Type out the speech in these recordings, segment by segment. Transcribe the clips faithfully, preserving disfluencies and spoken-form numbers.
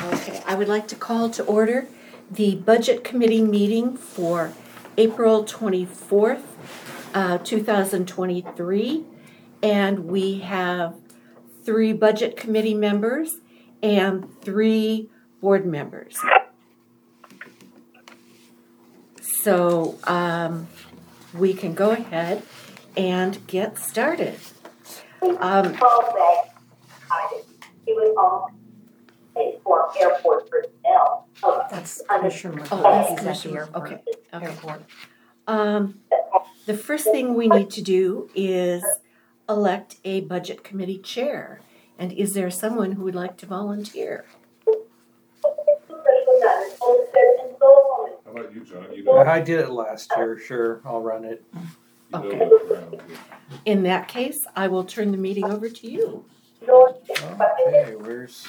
Okay, I would like to call to order the Budget Committee meeting for April twenty-fourth, uh, two thousand twenty-three. And we have three Budget Committee members and three board members. So um, we can go ahead and get started. Um, It was all paid for airport personnel. Oh, That's Commissioner Oh, McCoy. that's He's at the Commissioner- airport. okay, okay. Airport. Um, the first thing we need to do is elect a budget committee chair. And is there someone who would like to volunteer? How about you, John? You know, I did it last year, sure, I'll run it. you know Okay. what's around here. In that case, I will turn the meeting over to you. Okay, where's,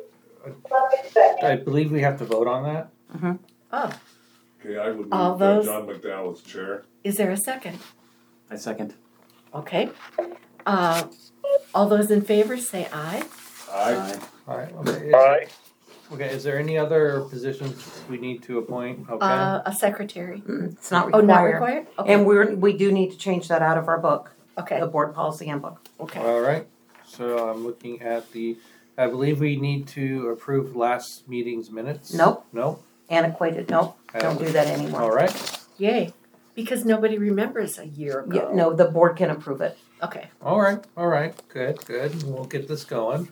I believe we have to vote on that? Oh, Okay, I would All move that those- John McDowell as chair. is there a second? I second. Okay. Uh, all those in favor say aye. Aye. Alright, okay. Is, okay, is there any other positions we need to appoint? Okay, Uh, a secretary. Mm, It's not Oh, not required. required? Okay. And we're, we do need to change that out of our book, Okay, the board policy handbook. okay. alright, so I'm looking at the, I believe we need to approve last meeting's minutes? Nope. Nope, Antiquated, nope, don't do that anymore. alright, Yay. Because nobody remembers a year Yeah, ago. no, the board can approve it. Okay. alright, alright, good, good, we'll get this going.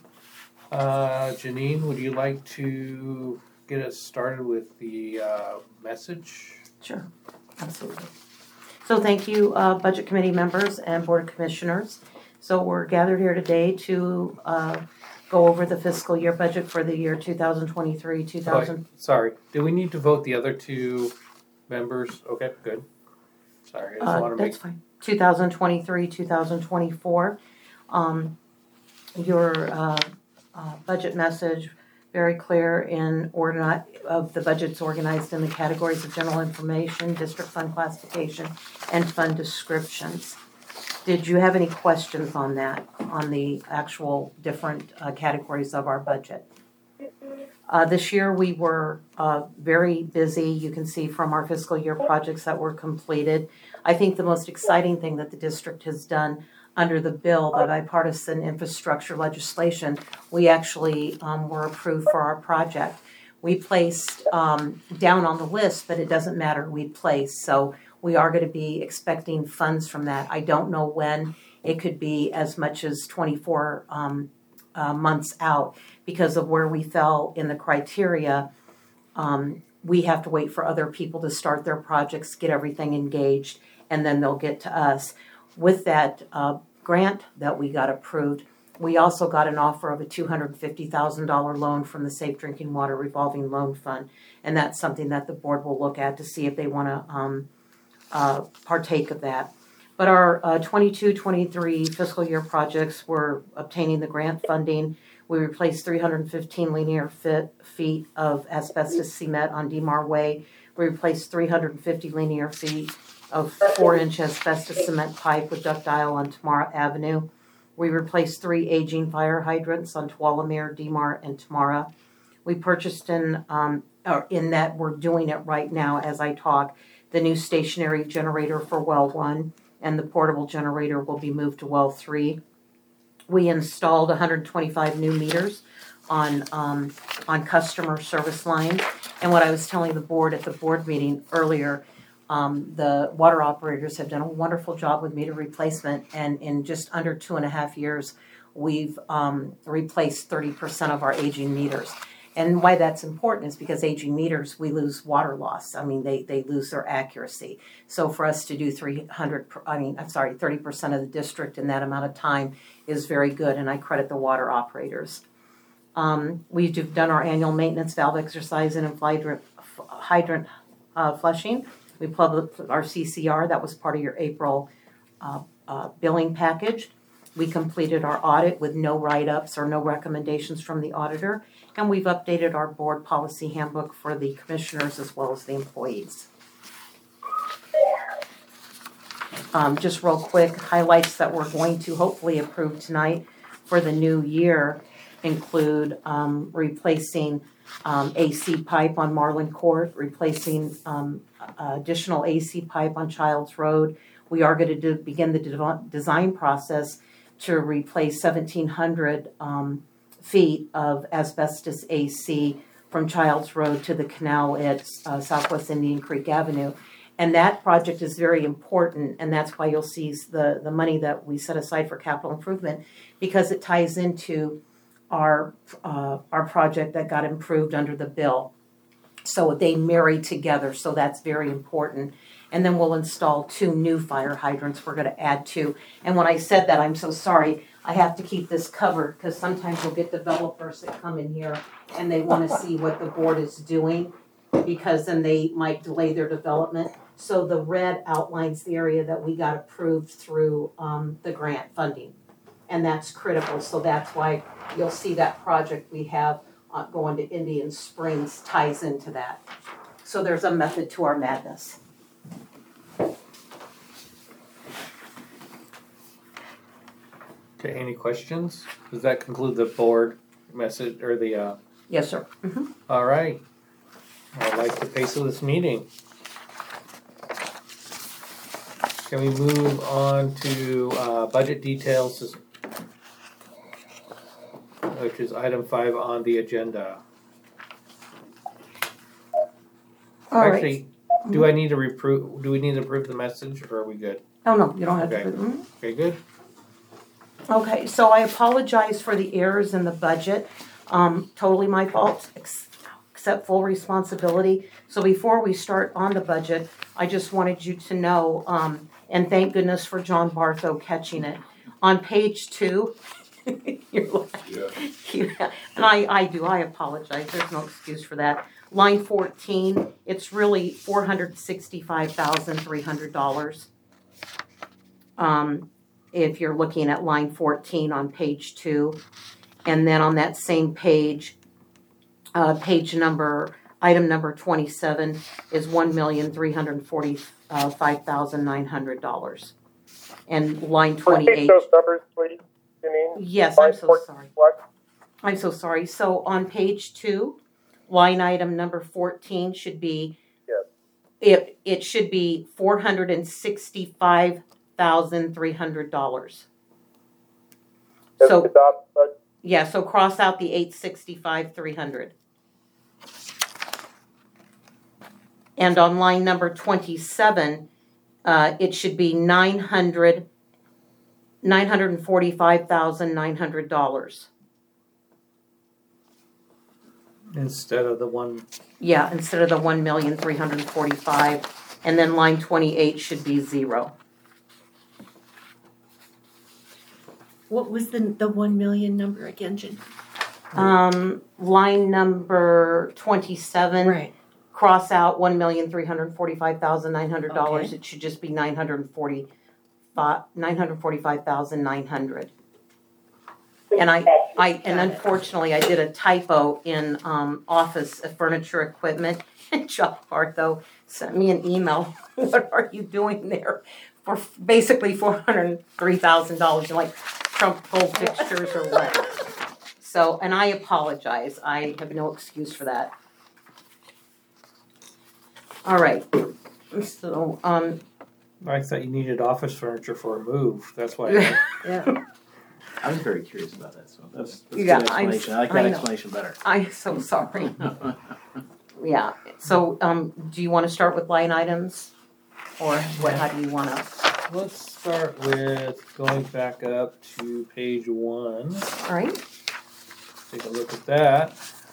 Uh, Janine, would you like to get us started with the, uh, message? Sure, absolutely. So thank you, uh, Budget Committee members and Board of Commissioners. So we're gathered here today to uh, go over the fiscal year budget for the year two thousand twenty-three, two thousand. Sorry, do we need to vote the other two members? Okay, good. Sorry, I just Uh, want to make, That's fine. two thousand twenty-three, two thousand twenty-four. Um, your, uh, uh, budget message, very clear in organi- of the budget's organized in the categories of general information, district fund classification, and fund descriptions. Did you have any questions on that, on the actual different, uh, categories of our budget? Uh, this year, we were uh, very busy. You can see from our fiscal year projects that were completed. I think the most exciting thing that the district has done under the bill, the bipartisan infrastructure legislation, we actually um, were approved for our project. We placed um, down on the list, but it doesn't matter, we placed. So we are going to be expecting funds from that. I don't know when. It could be as much as twenty-four um, uh, months out. Because of where we fell in the criteria, um, we have to wait for other people to start their projects, get everything engaged, and then they'll get to us. With that uh, grant that we got approved, we also got an offer of a two hundred fifty thousand dollars loan from the Safe Drinking Water Revolving Loan Fund. And that's something that the board will look at to see if they want to um, uh, partake of that. But our uh, twenty-two twenty-three fiscal year projects were obtaining the grant funding. We replaced three hundred fifteen linear fit, feet of asbestos cement on DeMar Way. We replaced three hundred fifty linear feet of four-inch asbestos cement pipe with ductile on Tamara Avenue. We replaced three aging fire hydrants on Tuolumne, DeMar, and Tamara. We purchased in, um, or in that we're doing it right now as I talk, the new stationary generator for well one, and the portable generator will be moved to well three. We installed one hundred twenty-five new meters on um, on customer service lines. And what I was telling the board at the board meeting earlier, um, the water operators have done a wonderful job with meter replacement. And in just under two and a half years, we've um, replaced thirty percent of our aging meters. And why that's important is because aging meters, we lose water loss. I mean, they, they lose their accuracy. So for us to do three hundred, I mean, I'm sorry, thirty percent of the district in that amount of time is very good, and I credit the water operators. Um, we've done our annual maintenance valve exercise and hydrant, hydrant uh, flushing. We published our C C R, that was part of your April uh, uh, billing package. We completed our audit with no write-ups or no recommendations from the auditor, and we've updated our board policy handbook for the commissioners as well as the employees. Um, just real quick, highlights that we're going to hopefully approve tonight for the new year include um, replacing um, A C pipe on Marlin Court, replacing um, additional A C pipe on Childs Road. We are going to do, begin the de- design process to replace seventeen hundred um, feet of asbestos A C from Childs Road to the canal at uh, Southwest Indian Creek Avenue. And that project is very important, and that's why you'll see the, the money that we set aside for capital improvement, because it ties into our uh, our project that got improved under the bill. So they marry together, so that's very important. And then we'll install two new fire hydrants we're going to add to. And when I said that, I'm so sorry. I have to keep this covered because sometimes you'll get developers that come in here and they want to see what the board is doing, because then they might delay their development. So the red outlines the area that we got approved through um, the grant funding. And that's critical. So that's why you'll see that project we have uh, going to Indian Springs ties into that. So there's a method to our madness. Okay, any questions? Does that conclude the board message or the, uh, Yes, sir. Mm-hmm. all right. I like the pace of this meeting. Can we move on to, uh, budget details, which is item five on the agenda? All right. Actually, do I need to reprove, do we need to approve the message or are we good? Oh, no, you don't have Okay. to. Mhm. Okay, good. Okay, so I apologize for the errors in the budget. Um, totally my fault, ex- accept full responsibility. So before we start on the budget, I just wanted you to know, um, and thank goodness for John Bartho catching it. On page two, you're laughing. Yeah, and I, I do, I apologize, there's no excuse for that. Line fourteen, it's really four hundred sixty-five thousand three hundred dollars. Um, if you're looking at line fourteen on page two. And then on that same page, uh, page number, item number twenty-seven is one million three hundred forty-five thousand nine hundred dollars. And line Repeat twenty-eight. those numbers, please, Janine. Yes, I'm so Line sorry. What? I'm so sorry. So on page two, line item number fourteen should be, Yes. it, it should be four hundred sixty-five thousand three hundred dollars. As So, adopt, but yeah, so cross out the eight sixty-five three hundred. And on line number twenty-seven, uh, it should be nine hundred, nine hundred forty-five thousand nine hundred dollars. Instead of the one, Yeah, instead of the one million three hundred forty-five, and then line twenty-eight should be zero. What was the, the one million number again, Jen? Um, line number twenty-seven. Right. Cross out one million three hundred forty-five thousand nine hundred dollars. Okay. It should just be nine hundred forty-five, nine hundred forty-five thousand nine hundred. And I, I, and Got it. unfortunately, I did a typo in um, office furniture equipment. And Chuck Bartho sent me an email. What are you doing there for basically four hundred three thousand dollars? Like Trump gold fixtures or what? So, and I apologize. I have no excuse for that. All right. So, um, I thought you needed office furniture for a move, that's why. I- Yeah. I was very curious about that, so that's, that's a Yeah, good I'm- explanation. I like I that know. explanation better. I'm so sorry. Yeah. So, um, do you want to start with line items, or what? How do you want to? Let's start with going back up to page one. All right. Take a look at that.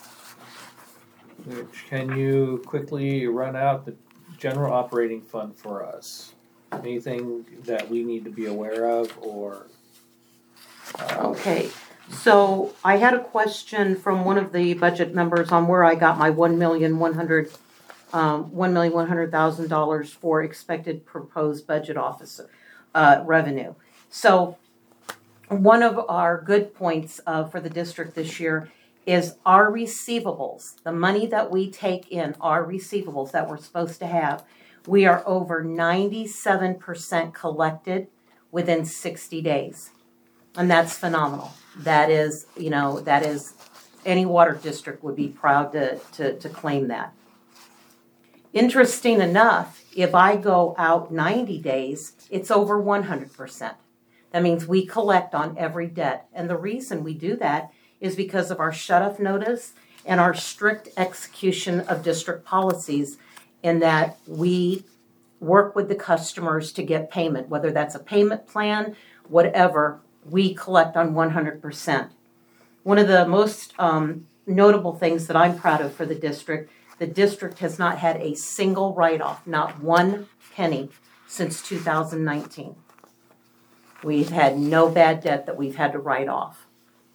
Which, can you quickly run out the general operating fund for us? Anything that we need to be aware of or? uh, Okay. So I had a question from one of the budget members on where I got my one million one hundred, um, one million one hundred thousand dollars for expected proposed budget officer uh, revenue. So one of our good points uh, for the district this year is our receivables, the money that we take in, our receivables that we're supposed to have. We are over ninety-seven percent collected within sixty days. And that's phenomenal. That is, you know, that is, any water district would be proud to, to, to claim that. Interesting enough, if I go out ninety days, it's over one hundred percent. That means we collect on every debt. And the reason we do that is because of our shut-off notice and our strict execution of district policies, in that we work with the customers to get payment, whether that's a payment plan, whatever, we collect on one hundred percent. One of the most um, notable things that I'm proud of for the district, the district has not had a single write-off, not one penny, since two thousand nineteen. We've had no bad debt that we've had to write off.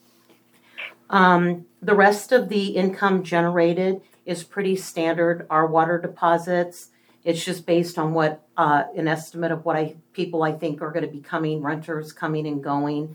Um, the rest of the income generated is pretty standard. Our water deposits, it's just based on what uh, an estimate of what I people I think are going to be coming, renters coming and going.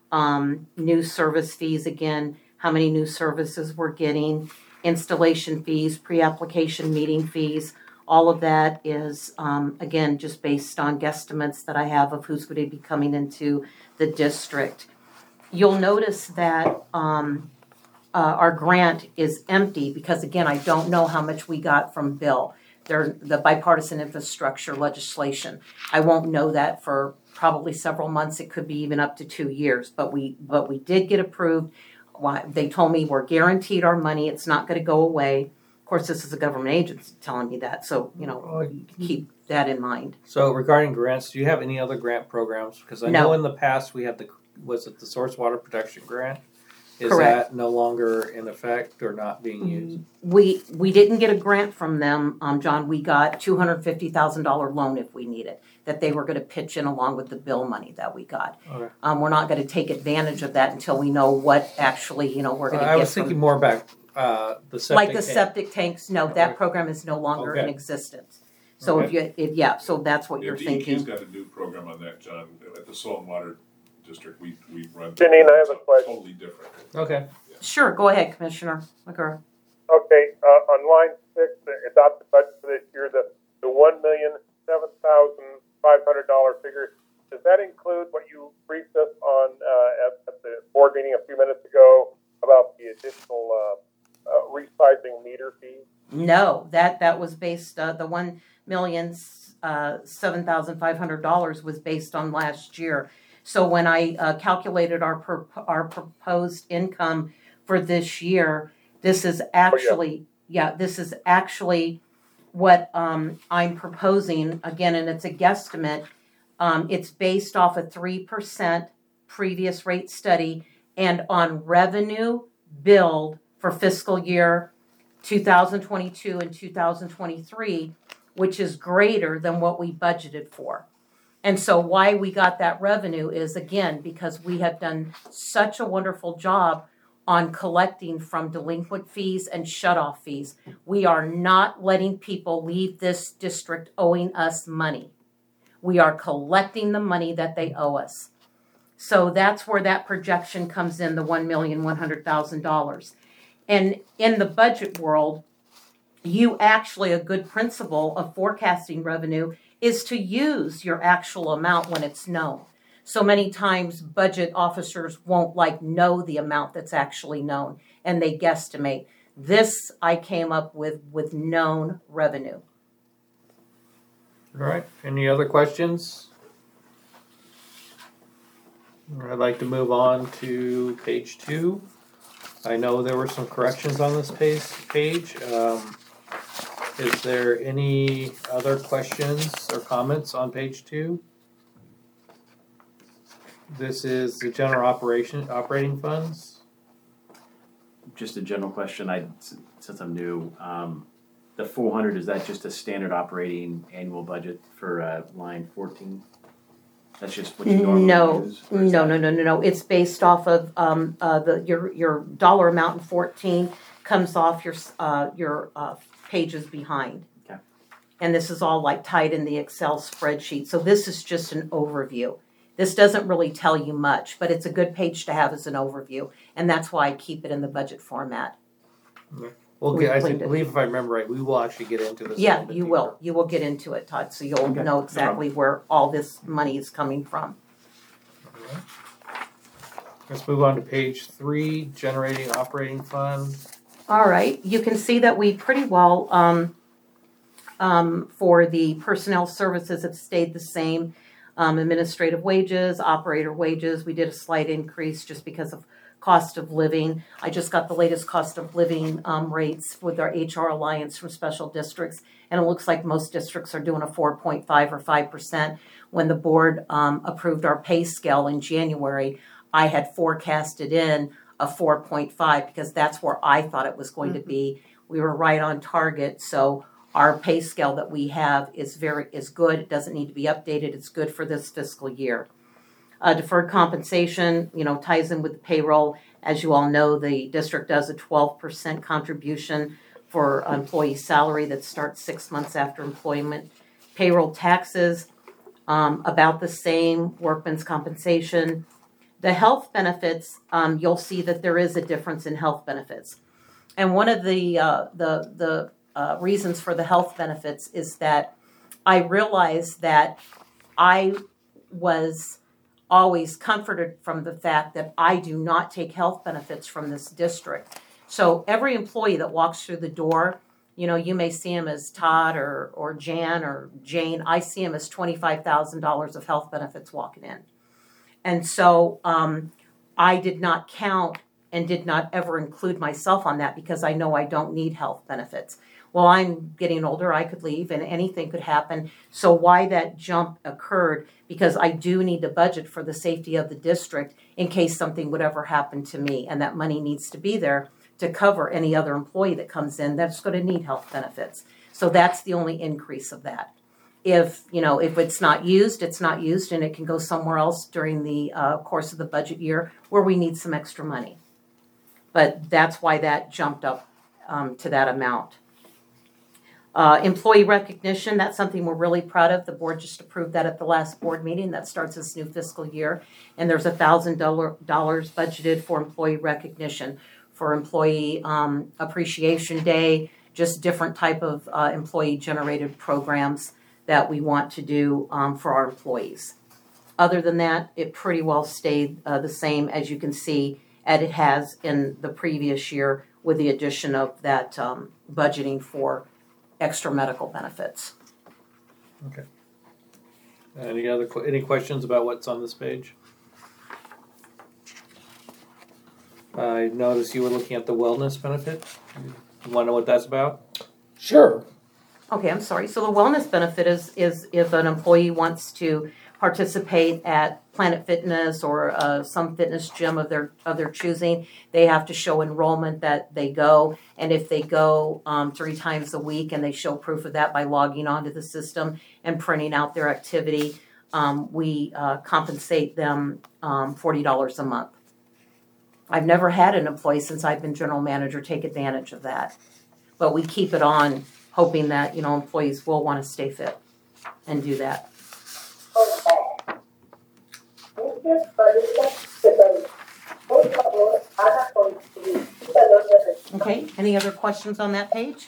Um, new service fees, again, how many new services we're getting, installation fees, pre-application meeting fees. All of that is, um, again, just based on guesstimates that I have of who's going to be coming into the district. You'll notice that um, uh, our grant is empty because, again, I don't know how much we got from Bill. They're the bipartisan infrastructure legislation. I won't know that for probably several months. It could be even up to two years. But we, but we did get approved. They told me we're guaranteed our money. It's not going to go away. Of course, this is a government agency telling me that, so you know, keep that in mind. So regarding grants, do you have any other grant programs? Because I No. know in the past we had the was it the Source Water Protection Grant? Is Correct. that no longer in effect or not being used? We we didn't get a grant from them, um, John. We got two hundred fifty thousand dollar loan if we need it, that they were going to pitch in along with the bill money that we got. Okay. Um, we're not going to take advantage of that until we know what actually, you know, we're going to Uh, get. I was from, thinking more about uh, the septic like the tank. septic tanks. No, Okay. that program is no longer in Okay. existence. So if you, if yeah, so that's what Yeah, you're D E Q's thinking. got a new program on that, John, at the Salt and Water District, we, we run. Janine, I have a question. Totally different. Okay. Sure, go ahead, Commissioner McGurr. Okay, uh, on line six, the adopted budget for this year, the, the one million, seven thousand, five hundred dollar figure, does that include what you briefed us on, uh, at, at the board meeting a few minutes ago about the additional, uh, uh, recycling meter fees? No, that, that was based, uh, the one million, uh, seven thousand five hundred dollars was based on last year. So when I, uh, calculated our, per, our proposed income for this year, this is actually, yeah, this is actually what, um, I'm proposing, again, and it's a guesstimate. Um, it's based off a three percent previous rate study and on revenue billed for fiscal year two thousand twenty-two and two thousand twenty-three, which is greater than what we budgeted for. And so why we got that revenue is, again, because we have done such a wonderful job on collecting from delinquent fees and shut-off fees. We are not letting people leave this district owing us money. We are collecting the money that they owe us. So that's where that projection comes in, the one million one hundred thousand dollars. And in the budget world, you actually, a good principle of forecasting revenue is to use your actual amount when it's known. So many times budget officers won't like know the amount that's actually known, and they guesstimate. This I came up with with known revenue. All right. Any other questions? I'd like to move on to page two. I know there were some corrections on this page. page. Um, is there any other questions or comments on page two? This is the general operation operating funds. Just a general question, I, since I'm new, um, the four hundred, is that just a standard operating annual budget for, uh, line fourteen? That's just what you normally No, use? Or is no, that- no, no, no, no. It's based off of um, uh, the your your dollar amount in fourteen comes off your uh, your uh, pages behind. Okay. And this is all like tied in the Excel spreadsheet. So this is just an overview. This doesn't really tell you much, but it's a good page to have as an overview, and that's why I keep it in the budget format. Well, We I cleaned think, it. believe if I remember right, we will actually get into this. a Yeah, little bit you deeper. will. You will get into it, Todd, so you'll Okay, know no exactly where all this money is coming from. Let's move on to page three, generating operating fund. All right, you can see that we pretty well, um, um, for the personnel services have stayed the same. Um, administrative wages, operator wages, we did a slight increase just because of cost of living. I just got the latest cost of living um, rates with our H R Alliance from special districts, and it looks like most districts are doing a four point five or five percent. When the board um, approved our pay scale in January, I had forecasted in a four point five because that's where I thought it was going mm-hmm. to be. We were right on target, so our pay scale that we have is very is good. It doesn't need to be updated. It's good for this fiscal year. Uh, deferred compensation, you know, ties in with the payroll. As you all know, the district does a twelve percent contribution for employee salary that starts six months after employment. Payroll taxes, um, about the same. Workman's compensation. The health benefits, um, you'll see that there is a difference in health benefits. And one of the uh, the the uh, reasons for the health benefits is that I realized that I was always comforted from the fact that I do not take health benefits from this district. So every employee that walks through the door, you know, you may see him as Todd or or Jan or Jane. I see him as twenty-five thousand dollars of health benefits walking in. And so um, I did not count and did not ever include myself on that because I know I don't need health benefits. Well, I'm getting older, I could leave and anything could happen. So why that jump occurred, because I do need to budget for the safety of the district in case something would ever happen to me. And that money needs to be there to cover any other employee that comes in that's going to need health benefits. So that's the only increase of that. If, you know, if it's not used, it's not used and it can go somewhere else during the uh, course of the budget year where we need some extra money. But that's why that jumped up um, to that amount. Uh, employee recognition, that's something we're really proud of. The board just approved that at the last board meeting. That starts this new fiscal year. And there's one thousand dollars budgeted for employee recognition, for employee um, appreciation day, just different type of uh, employee-generated programs that we want to do um, for our employees. Other than that, it pretty well stayed uh, the same, as you can see, as it has in the previous year with the addition of that um, budgeting for extra medical benefits. Okay. Any other any questions about what's on this page? I noticed you were looking at the wellness benefit. You want to know what that's about? Sure. Okay, I'm sorry. So the wellness benefit is is if an employee wants to participate at Planet Fitness or uh, some fitness gym of their of their choosing, they have to show enrollment that they go. And if they go um, three times a week and they show proof of that by logging onto the system and printing out their activity, um, we uh, compensate them um, forty dollars a month. I've never had an employee since I've been general manager take advantage of that. But we keep it on, hoping that, you know, employees will want to stay fit and do that. Okay, any other questions on that page?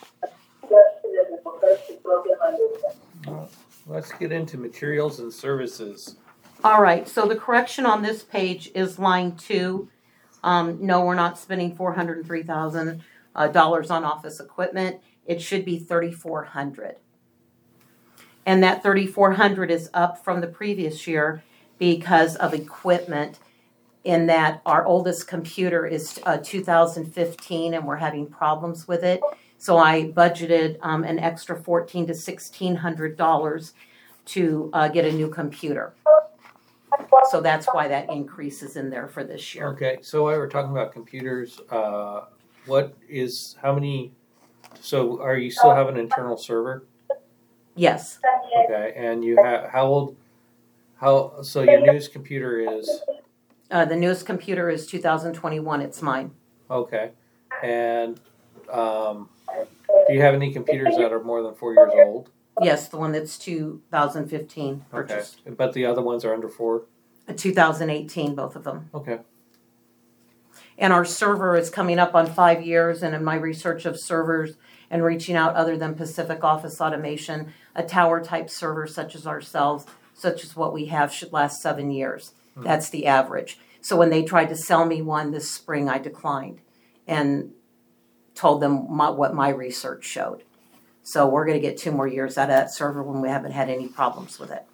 Let's get into materials and services. All right, so the correction on this page is line two. Um, no, we're not spending four hundred three thousand dollars uh, on office equipment. It should be thirty-four hundred dollars. And that thirty-four hundred dollars is up from the previous year because of equipment, in that our oldest computer is uh, two thousand fifteen and we're having problems with it. So I budgeted um, an extra fourteen hundred to sixteen hundred dollars to uh, get a new computer. So that's why that increase is in there for this year. Okay, so while we're talking about computers, uh, what is, how many, so are you still have an internal server? Yes. Okay, and you have, how old, how, so your newest computer is? Uh, the newest computer is two thousand twenty-one, it's mine. Okay, and um, do you have any computers that are more than four years old? Yes, the one that's two thousand fifteen purchased. Okay, but the other ones are under four? Uh, two thousand eighteen, both of them. Okay. And our server is coming up on five years, and in my research of servers and reaching out other than Pacific Office Automation, a tower type server such as ourselves, such as what we have, should last seven years. Hmm. That's the average. So when they tried to sell me one this spring, I declined and told them my, what my research showed. So we're going to get two more years out of that server when we haven't had any problems with it.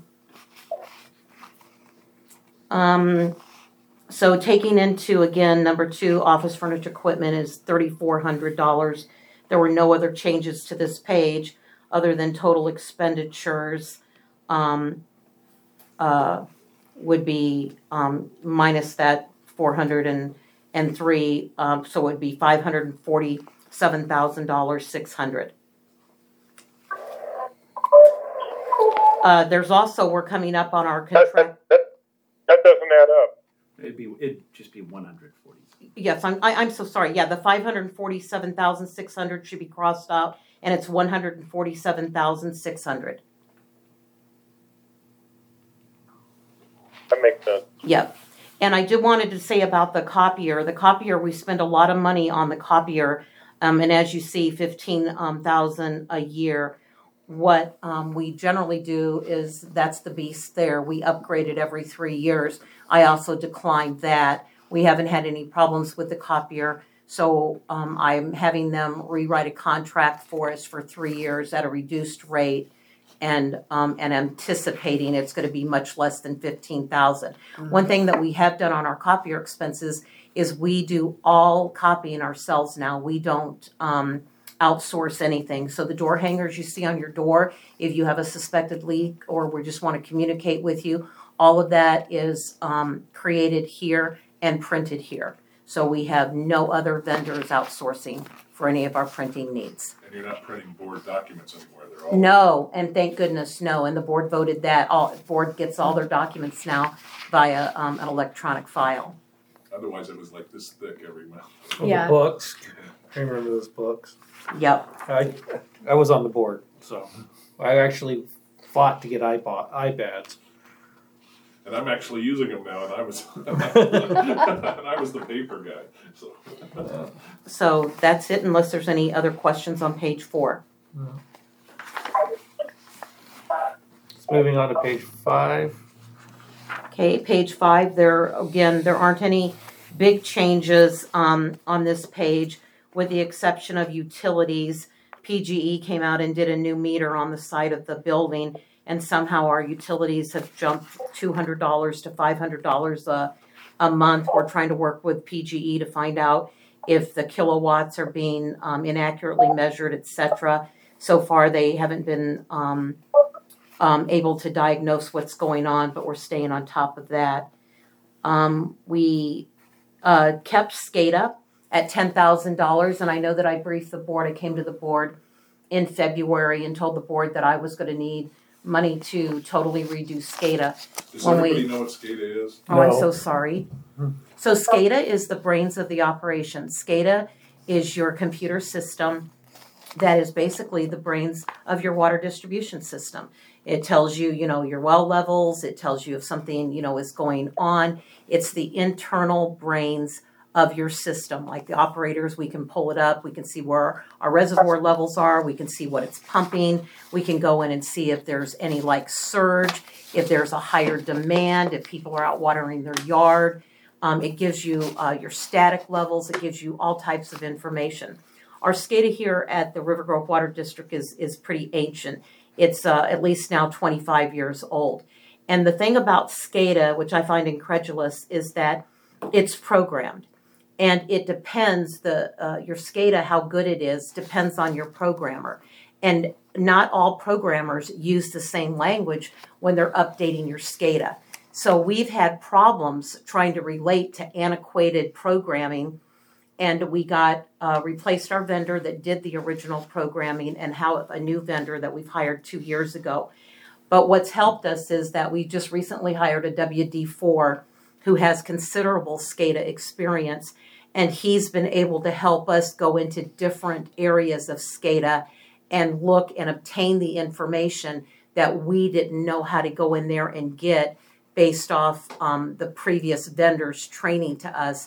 Um, so taking into, again, number two, office furniture equipment is three thousand four hundred dollars. There were no other changes to this page other than total expenditures um, uh, would be um, minus that four hundred three, um, so it would be five hundred forty-seven thousand dollars, six hundred dollars. Uh, there's also, we're coming up on our That, contract. that, that doesn't add up. It'd be, it'd just be one hundred forty. Yes, I'm, I, I'm so sorry. Yeah, the five hundred forty-seven thousand six hundred should be crossed out, and it's one hundred forty-seven thousand six hundred. That makes sense. Yep. And I did wanted to say about the copier. The copier, we spend a lot of money on the copier, um, and as you see, fifteen um, thousand a year. What um, we generally do is that's the beast there. We upgrade it every three years. I also declined that. We haven't had any problems with the copier, so um, I'm having them rewrite a contract for us for three years at a reduced rate, and um, and anticipating it's going to be much less than fifteen thousand. Mm-hmm. One thing that we have done on our copier expenses is we do all copying ourselves now. We don't um, outsource anything. So the door hangers you see on your door, if you have a suspected leak or we just want to communicate with you, all of that is um, created here and printed here. So we have no other vendors outsourcing for any of our printing needs. And you're not printing board documents anymore, they're all. No, and thank goodness, no. And the board voted that. All the board gets all their documents now via um, an electronic file. Otherwise, it was like this thick every month. Oh, Yeah. the books. I remember those books. Yep. I I was on the board, so I actually fought to get iPod, iPads. And I'm actually using them now, and I was, and I was the paper guy, so. So that's it, unless there's any other questions on page four. Moving on to page five. Okay, page five, there, again, there aren't any big changes um, on this page, with the exception of utilities. P G E came out and did a new meter on the side of the building, and somehow our utilities have jumped two hundred dollars to five hundred dollars a, a month. We're trying to work with P G E to find out if the kilowatts are being um, inaccurately measured, et cetera. So far, they haven't been um, um, able to diagnose what's going on, but we're staying on top of that. Um, we uh, kept SCADA at ten thousand dollars, and I know that I briefed the board. I came to the board in February and told the board that I was going to need money to totally redo SCADA. Does When everybody we- know what SCADA is? Oh, I'm No. so sorry. So SCADA is the brains of the operation. SCADA is your computer system that is basically the brains of your water distribution system. It tells you, you know, your well levels. It tells you if something, you know, is going on. It's the internal brains of your system. Like the operators, we can pull it up. We can see where our reservoir levels are. We can see what it's pumping. We can go in and see if there's any like surge, if there's a higher demand, if people are out watering their yard. Um, it gives you uh, your static levels. It gives you all types of information. Our SCADA here at the River Grove Water District is, is pretty ancient. It's uh, at least now twenty-five years old. And the thing about SCADA, which I find incredulous, is that it's programmed. And it depends, the uh, your SCADA, how good it is, depends on your programmer. And not all programmers use the same language when they're updating your SCADA. So we've had problems trying to relate to antiquated programming, and we got uh, replaced our vendor that did the original programming and how a new vendor that we've hired two years ago. But what's helped us is that we just recently hired a W D four who has considerable SCADA experience, and he's been able to help us go into different areas of SCADA and look and obtain the information that we didn't know how to go in there and get based off um, the previous vendor's training to us.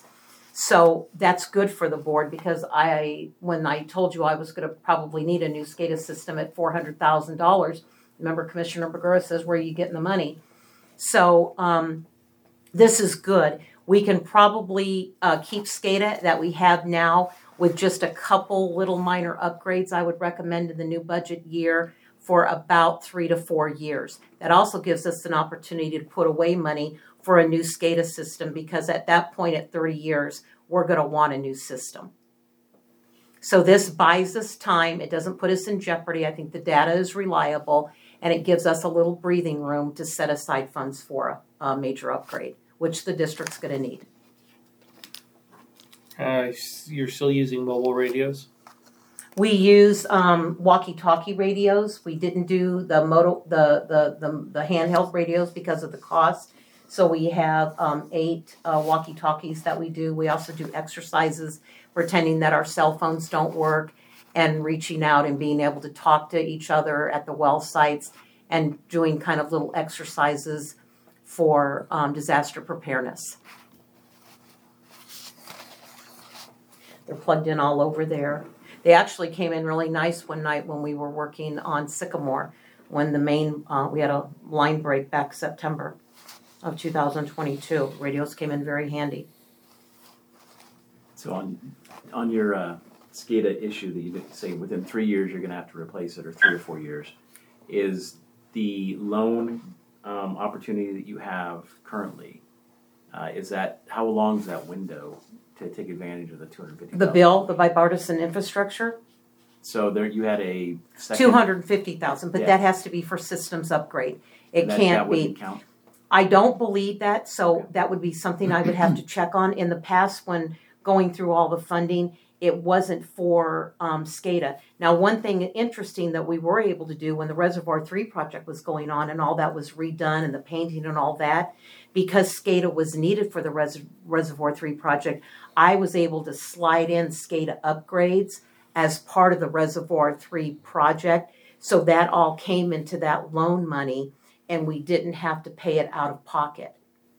So that's good for the board, because I, when I told you I was going to probably need a new SCADA system at four hundred thousand dollars, remember Commissioner Bergera says, where are you getting the money? So um, this is good. We can probably uh, keep SCADA that we have now with just a couple little minor upgrades I would recommend in the new budget year for about three to four years. That also gives us an opportunity to put away money for a new SCADA system, because at that point at thirty years, we're going to want a new system. So this buys us time. It doesn't put us in jeopardy. I think the data is reliable, and it gives us a little breathing room to set aside funds for a, a major upgrade, which the district's going to need. Uh, you're still using mobile radios? We use um, walkie-talkie radios. We didn't do the moto, the, the the the handheld radios because of the cost. So we have um, eight uh, walkie-talkies that we do. We also do exercises pretending that our cell phones don't work, and reaching out and being able to talk to each other at the well sites, and doing kind of little exercises for um, disaster preparedness. They're plugged in all over there. They actually came in really nice one night when we were working on Sycamore, when the main, uh, we had a line break back September of two thousand twenty-two. Radios came in very handy. So on, on your uh, SCADA issue that you say within three years you're gonna have to replace it, or three or four years, is the loan um, opportunity that you have currently, uh, is that, how long is that window to take advantage of the two hundred fifty thousand? The bill, the bipartisan infrastructure, So there, you had a second. two hundred fifty thousand, but Yeah. that has to be for systems upgrade. It and that, can't that wouldn't be. count. I don't believe that, so Okay. that would be something I would have to check on. In the past, when going through all the funding, it wasn't for um, SCADA. Now, one thing interesting that we were able to do when the Reservoir three project was going on and all that was redone and the painting and all that, because SCADA was needed for the Res- Reservoir three project, I was able to slide in SCADA upgrades as part of the Reservoir three project. So that all came into that loan money, and we didn't have to pay it out of pocket.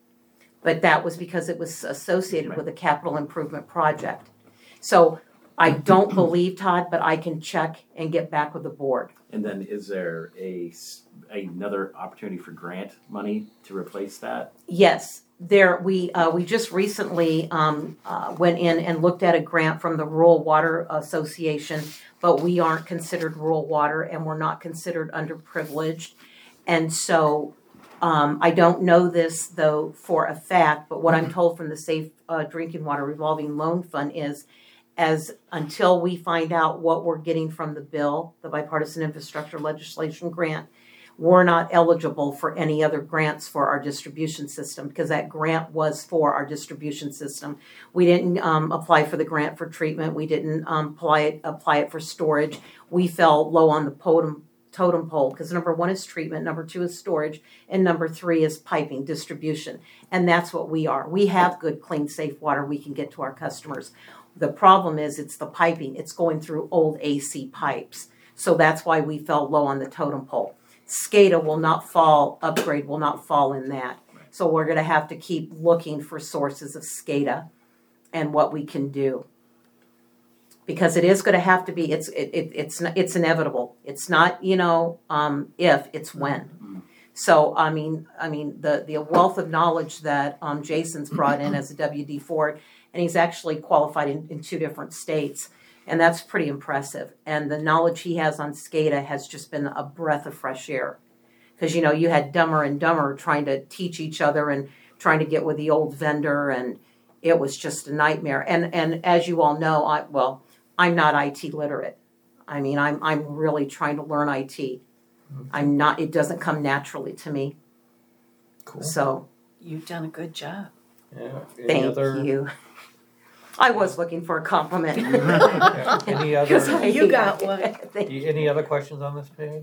But that was because it was associated Right. with a capital improvement project. So I don't believe, Todd, but I can check and get back with the board. And then is there a, s- another opportunity for grant money to replace that? Yes, there, we, uh, we just recently, um, uh, went in and looked at a grant from the Rural Water Association, but we aren't considered rural water, and we're not considered underprivileged. And so, um, I don't know this though for a fact, but what I'm told from the Safe uh, Drinking Water Revolving Loan Fund is, as until we find out what we're getting from the bill, the bipartisan infrastructure legislation grant, we're not eligible for any other grants for our distribution system, because that grant was for our distribution system. We didn't um, apply for the grant for treatment. We didn't um, apply it apply it for storage. We fell low on the totem totem pole, because number one is treatment, number two is storage, and number three is piping distribution. And that's what we are. We have good, clean, safe water we can get to our customers. The problem is it's the piping. It's going through old A C pipes. So that's why we fell low on the totem pole. SCADA will not fall, upgrade will not fall in that. So we're going to have to keep looking for sources of SCADA and what we can do. Because it is going to have to be, it's it, it it's it's inevitable. It's not, you know, um, if, it's when. So I mean, I mean the the wealth of knowledge that um, Jason's brought in as a W D Ford, and he's actually qualified in, in two different states, and that's pretty impressive. And the knowledge he has on SCADA has just been a breath of fresh air. Because you know, you had Dumber and Dumber trying to teach each other and trying to get with the old vendor, and it was just a nightmare. And and as you all know, I well. I'm not I T literate. I mean, I'm I'm really trying to learn I T. I'm not. It doesn't come naturally to me. Cool. So You've done a good job. Yeah. Any thank other, you. I was looking for a compliment. yeah, any 'Cause other, I- You got one. Thank you. any other questions on this page?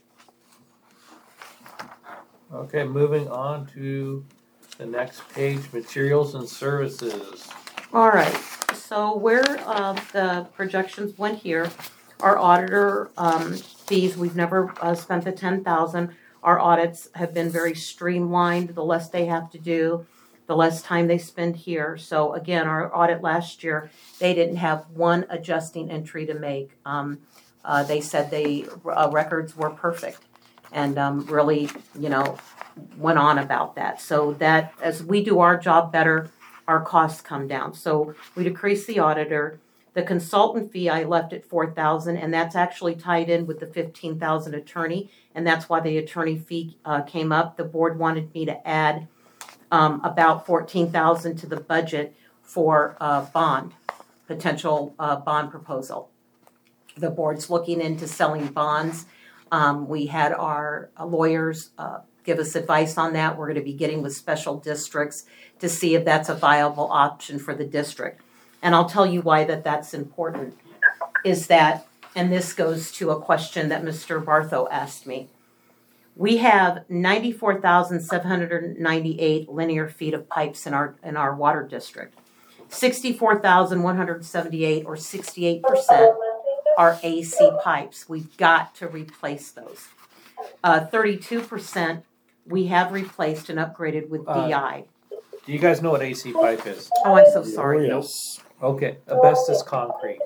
Okay, moving on to the next page, materials and services. All right. So where uh, the projections went here, our auditor um, fees, we've never uh, spent the ten thousand. Our audits have been very streamlined. The less they have to do, the less time they spend here. So again, our audit last year, they didn't have one adjusting entry to make. Um, uh, they said they uh, records were perfect. and um, really, you know, went on about that. So that as we do our job better, our costs come down. So we decrease the auditor. The consultant fee I left at four thousand, and that's actually tied in with the fifteen thousand attorney, and that's why the attorney fee uh, came up. The board wanted me to add um, about fourteen thousand to the budget for uh, bond, potential uh, bond proposal. The board's looking into selling bonds. Um, we had our uh, lawyers uh, give us advice on that. We're going to be getting with special districts to see if that's a viable option for the district. And I'll tell you why that that's important, is that, and this goes to a question that Mister Bartho asked me. We have ninety-four thousand seven hundred ninety-eight linear feet of pipes in our in our water district. sixty-four thousand one hundred seventy-eight, or sixty-eight percent, are A C pipes. We've got to replace those. Uh, thirty-two percent we have replaced and upgraded with Uh, D I. Do you guys know what A C pipe is? Oh, I'm so sorry. Yes. Okay, asbestos concrete.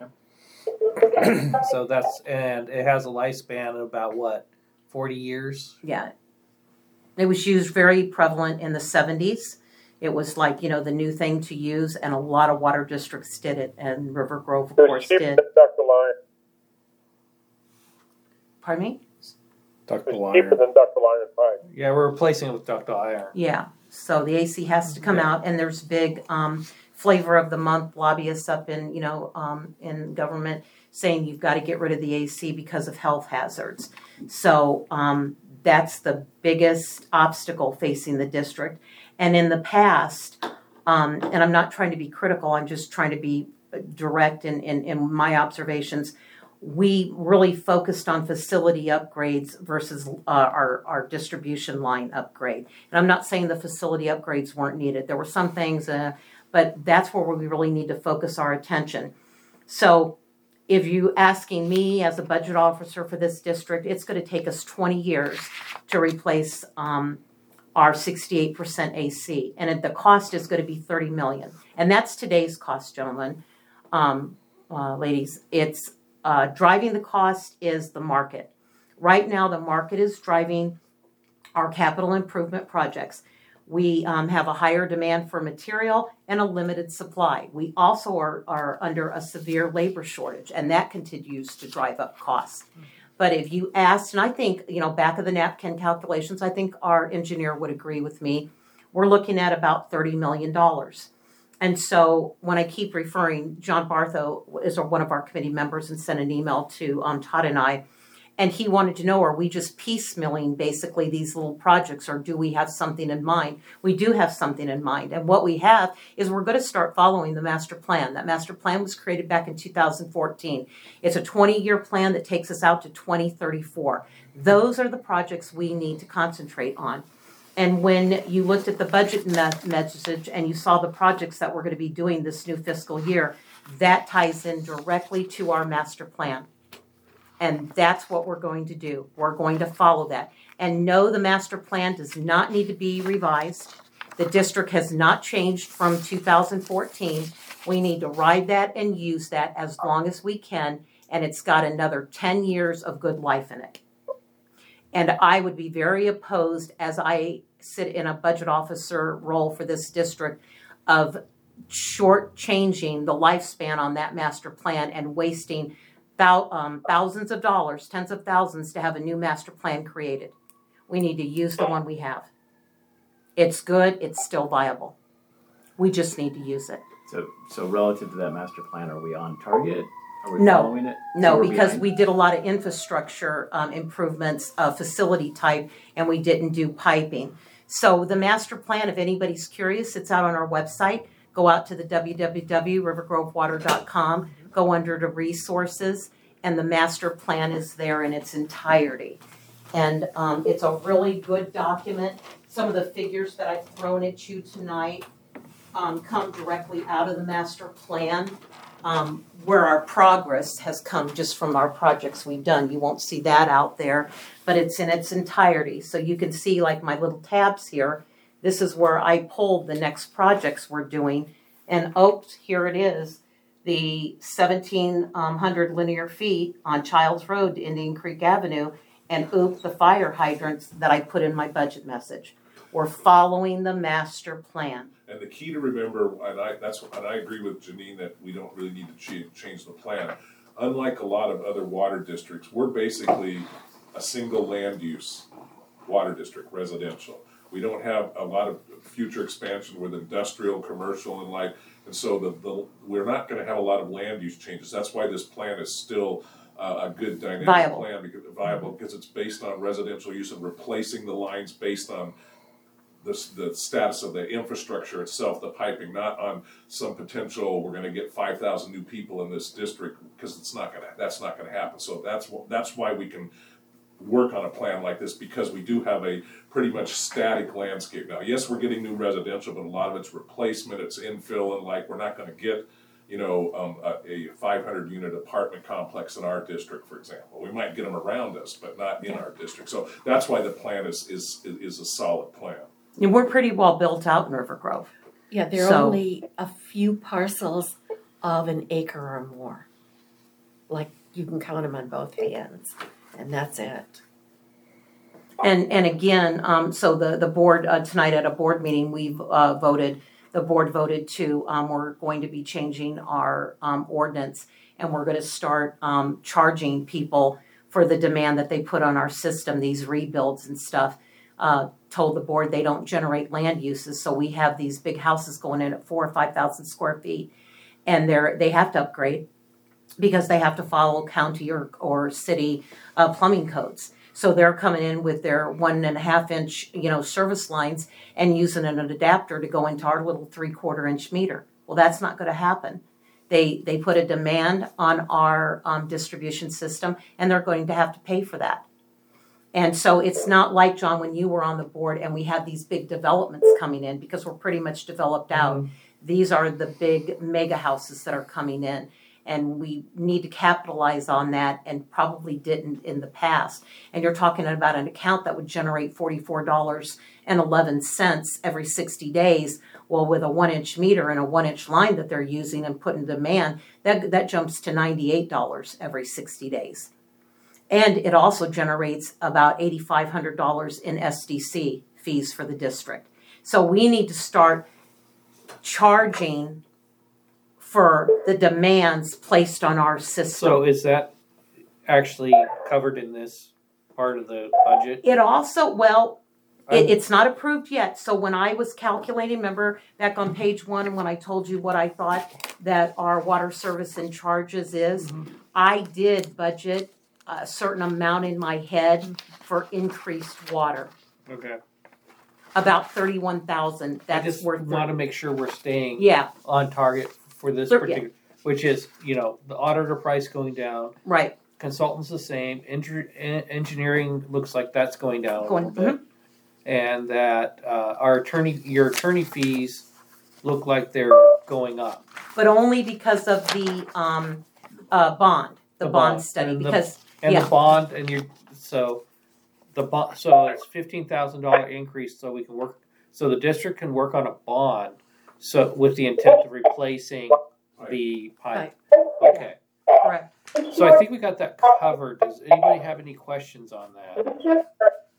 So that's, and it has a lifespan of about what, forty years? Yeah. It was used very prevalent in the seventies. It was like, you know, the new thing to use, and a lot of water districts did it, and River Grove, of course, It's cheaper did. than ductile iron. Pardon me? Ductile It's cheaper iron. than ductile iron pipe. Yeah, we're replacing it with ductile iron. Yeah. So the A C has to come Yeah. out, and there's big um, flavor of the month lobbyists up in, you know, um, in government saying you've got to get rid of the A C because of health hazards. So um, that's the biggest obstacle facing the district. And in the past, um, and I'm not trying to be critical, I'm just trying to be direct in, in, in my observations, we really focused on facility upgrades versus uh, our, our distribution line upgrade. And I'm not saying the facility upgrades weren't needed. There were some things, uh, but that's where we really need to focus our attention. So if you asking me as a budget officer for this district, it's going to take us twenty years to replace um, our sixty-eight percent A C. And it, the cost is going to be thirty million dollars. And that's today's cost, gentlemen, um, uh, ladies. It's Uh, driving the cost is the market. Right now, the market is driving our capital improvement projects. We um, have a higher demand for material and a limited supply. We also are, are under a severe labor shortage, and that continues to drive up costs. But if you asked, and I think, you know, back of the napkin calculations, I think our engineer would agree with me, we're looking at about thirty million dollars. And so when I keep referring, John Bartho is one of our committee members and sent an email to um, Todd and I, and he wanted to know, are we just piecemealing basically these little projects, or do we have something in mind? We do have something in mind. And what we have is we're going to start following the master plan. That master plan was created back in two thousand fourteen. It's a twenty-year plan that takes us out to twenty thirty-four. Those are the projects we need to concentrate on. And when you looked at the budget me- message and you saw the projects that we're going to be doing this new fiscal year, that ties in directly to our master plan. And that's what we're going to do. We're going to follow that. And no, the master plan does not need to be revised. The district has not changed from two thousand fourteen. We need to ride that and use that as long as we can. And it's got another ten years of good life in it. And I would be very opposed, as I sit in a budget officer role for this district, of shortchanging the lifespan on that master plan and wasting thou, um, thousands of dollars, tens of thousands, to have a new master plan created. We need to use the one we have. It's good. It's still viable. We just need to use it. So, so relative to that master plan, are we on target? Are we No. following it? No, Or we're because behind? we did a lot of infrastructure um, improvements, uh, facility type, and we didn't do piping. So the master plan, if anybody's curious, it's out on our website. Go out to the w w w dot river grove water dot com, go under the resources, and the master plan is there in its entirety. And um, it's a really good document. Some of the figures that I've thrown at you tonight um, come directly out of the master plan. Um, where our progress has come just from our projects we've done. You won't see that out there, but it's in its entirety. So you can see, like, my little tabs here. This is where I pulled the next projects we're doing. And oops, here it is, the seventeen hundred linear feet on Childs Road to Indian Creek Avenue. And oop, the fire hydrants that I put in my budget message. We're following the master plan. And the key to remember, and I, that's, and I agree with Janine that we don't really need to change, change the plan. Unlike a lot of other water districts, we're basically a single land use water district, residential. We don't have a lot of future expansion with industrial, commercial, and like, and so the, the we're not gonna have a lot of land use changes. That's why this plan is still uh, a good dynamic Viable. plan, because viable, because it's based on residential use and replacing the lines based on the, the status of the infrastructure itself, the piping, not on some potential, we're gonna get five thousand new people in this district, because it's not gonna, that's not gonna happen. So that's, that's why we can work on a plan like this, because we do have a pretty much static landscape now. Yes, we're getting new residential, but a lot of it's replacement, it's infill, and like, we're not gonna get, you know, um, a, a five hundred unit apartment complex in our district, for example. We might get them around us, but not in our district. So that's why the plan is, is, is a solid plan. And we're pretty well built out in River Grove. Yeah, there are So- only a few parcels of an acre or more. Like, you can count them on both hands, and that's it. And, and again, um, so the, the board, uh, tonight at a board meeting, we've, uh, voted, the board voted to, um, we're going to be changing our, um, ordinance, and we're gonna start, um, charging people for the demand that they put on our system, these rebuilds and stuff. Uh, told the board they don't generate land uses, so we have these big houses going in at four or five thousand square feet, and they're, they have to upgrade because they have to follow county or, or city, uh, plumbing codes. So they're coming in with their one and a half inch, you know, service lines and using an adapter to go into our little three quarter inch meter. Well, that's not going to happen. They they put a demand on our um, distribution system, and they're going to have to pay for that. And so it's not like, John, when you were on the board and we had these big developments coming in, because we're pretty much developed out. Mhm. These are the big mega houses that are coming in. And we need to capitalize on that, and probably didn't in the past. And you're talking about an account that would generate forty-four dollars and eleven cents every sixty days. Well, with a one inch meter and a one inch line that they're using and putting demand, that, that jumps to ninety-eight dollars every sixty days. And it also generates about eight thousand five hundred dollars in S D C fees for the district. So we need to start charging for the demands placed on our system. So is that actually covered in this part of the budget? It also, well, it, I'm- it's not approved yet. So when I was calculating, remember back on page one, and when I told you what I thought that our water service and charges is, Mhm. I did budget a certain amount in my head for increased water. Okay. About thirty-one thousand. I That's just worth. want to make sure we're staying Yeah, on target for this Thir- particular, which is, you know, the auditor price going down, right. consultants the same, engi- en- engineering looks like that's going down a Going- little bit. And that uh, our attorney, your attorney fees look like they're going up. But only because of the um, uh, bond, the, The bond bond. study. And the- Because And Yeah. the bond, and you, so the bond, so it's fifteen thousand dollar increase, so we can work, so the district can work on a bond, so with the intent of replacing the pipe. Okay, correct. so I think we got that covered. Does anybody have any questions on that?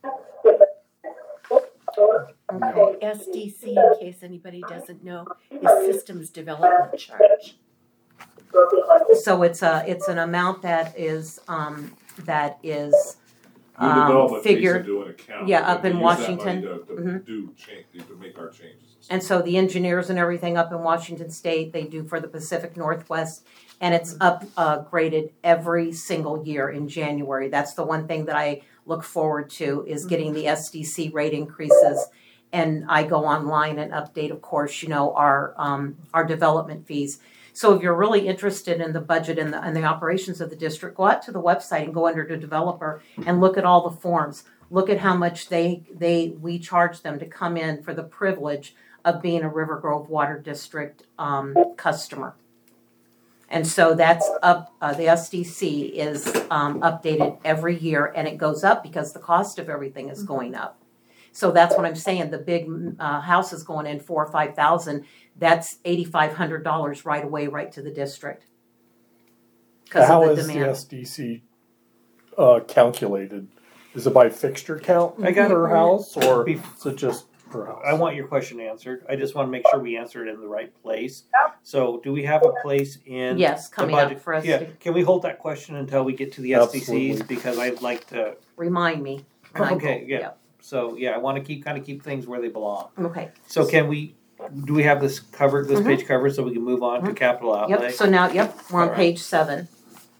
Okay, S D C, in case anybody doesn't know, is Systems Development Charge. So it's a it's an amount that is um, that is New um, development fees figured. into an account. yeah, and up we in use Washington. That money to, to Mhm. do change, to make our changes. And so the engineers and everything up in Washington State, they do for the Pacific Northwest, and it's up uh, graded every single year in January. That's the one thing that I look forward to, is getting the S D C rate increases. And I go online and update, of course, you know, our um, our development fees. So if you're really interested in the budget and the, and the operations of the district, go out to the website and go under the developer and look at all the forms. Look at how much they they we charge them to come in for the privilege of being a River Grove Water District um, customer. And so that's up, uh, the S D C is um, updated every year, and it goes up because the cost of everything is going up. So that's what I'm saying, the big uh, house is going in four or five thousand, that's eighty-five hundred dollars right away, right to the district. Because How of the is the demand. S D C uh, calculated? Is it by fixture count I got per house, or Be- is it just per house? I want your question answered. I just want to make sure we answer it in the right place. So, do we have a place in? Yes, the coming up budget? for us Yeah, to can we hold that question until we get to the S T Cs? Absolutely. Because I'd like to, remind me. and I okay, will- yeah. So, yeah, I want to keep, kind of keep things where they belong. Okay, So can we, do we have this covered, this Mhm. page covered, so we can move on to Mhm. capital outlay? yep, so now, yep, we're on Alright. page seven.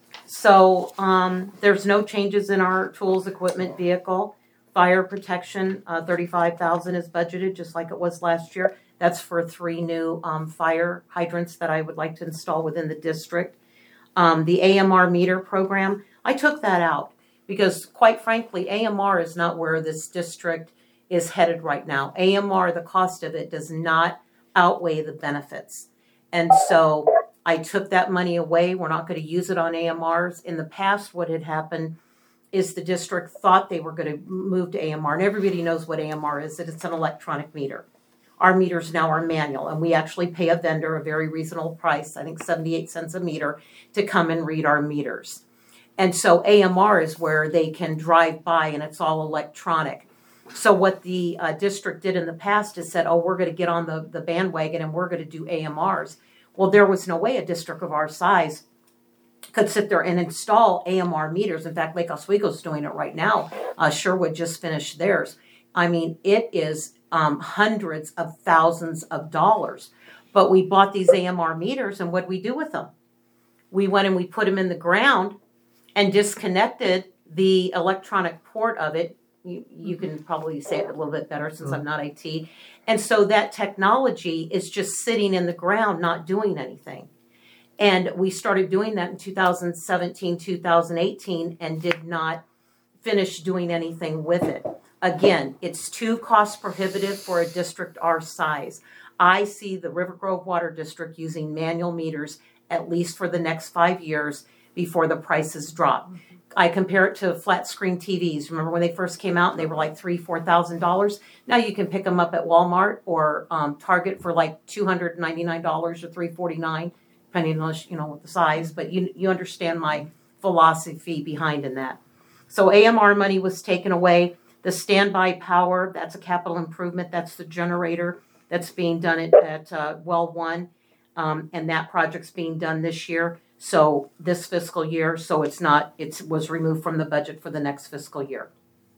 So, um, there's no changes in our tools, equipment, vehicle. Fire protection, uh, thirty-five thousand is budgeted, just like it was last year. That's for three new, um, fire hydrants that I would like to install within the district. Um, the A M R meter program, I took that out because quite frankly, A M R is not where this district is headed right now. A M R, the cost of it does not outweigh the benefits. And so I took that money away. We're not going to use it on A M Rs. In the past, what had happened is the district thought they were going to move to A M R, and everybody knows what A M R is, that it's an electronic meter. Our meters now are manual, and we actually pay a vendor a very reasonable price, I think seventy-eight cents a meter, to come and read our meters. And so A M R is where they can drive by and it's all electronic. So what the uh, district did in the past is said, oh, we're going to get on the, the bandwagon and we're going to do A M Rs. Well, there was no way a district of our size could sit there and install A M R meters. In fact, Lake Oswego's doing it right now. Uh, Sherwood just finished theirs. I mean, it is um, hundreds of thousands of dollars. But we bought these A M R meters, and what did we do with them? We went and we put them in the ground and disconnected the electronic port of it. You, you can probably say it a little bit better since I'm not I T. And so that technology is just sitting in the ground, not doing anything. And we started doing that in two thousand seventeen, two thousand eighteen, and did not finish doing anything with it. Again, it's too cost prohibitive for a district our size. I see the River Grove Water District using manual meters at least for the next five years before the prices drop. I compare it to flat screen T Vs. Remember when they first came out and they were like three, four thousand dollars? Now you can pick them up at Walmart or um, Target for like two hundred ninety-nine dollars or three forty-nine, depending on you know the size. But you you understand my philosophy behind in that. So A M R money was taken away. The standby power, that's a capital improvement. That's the generator that's being done at, at uh, Well One, um, and that project's being done this year. So this fiscal year, so it's not, it was removed from the budget for the next fiscal year.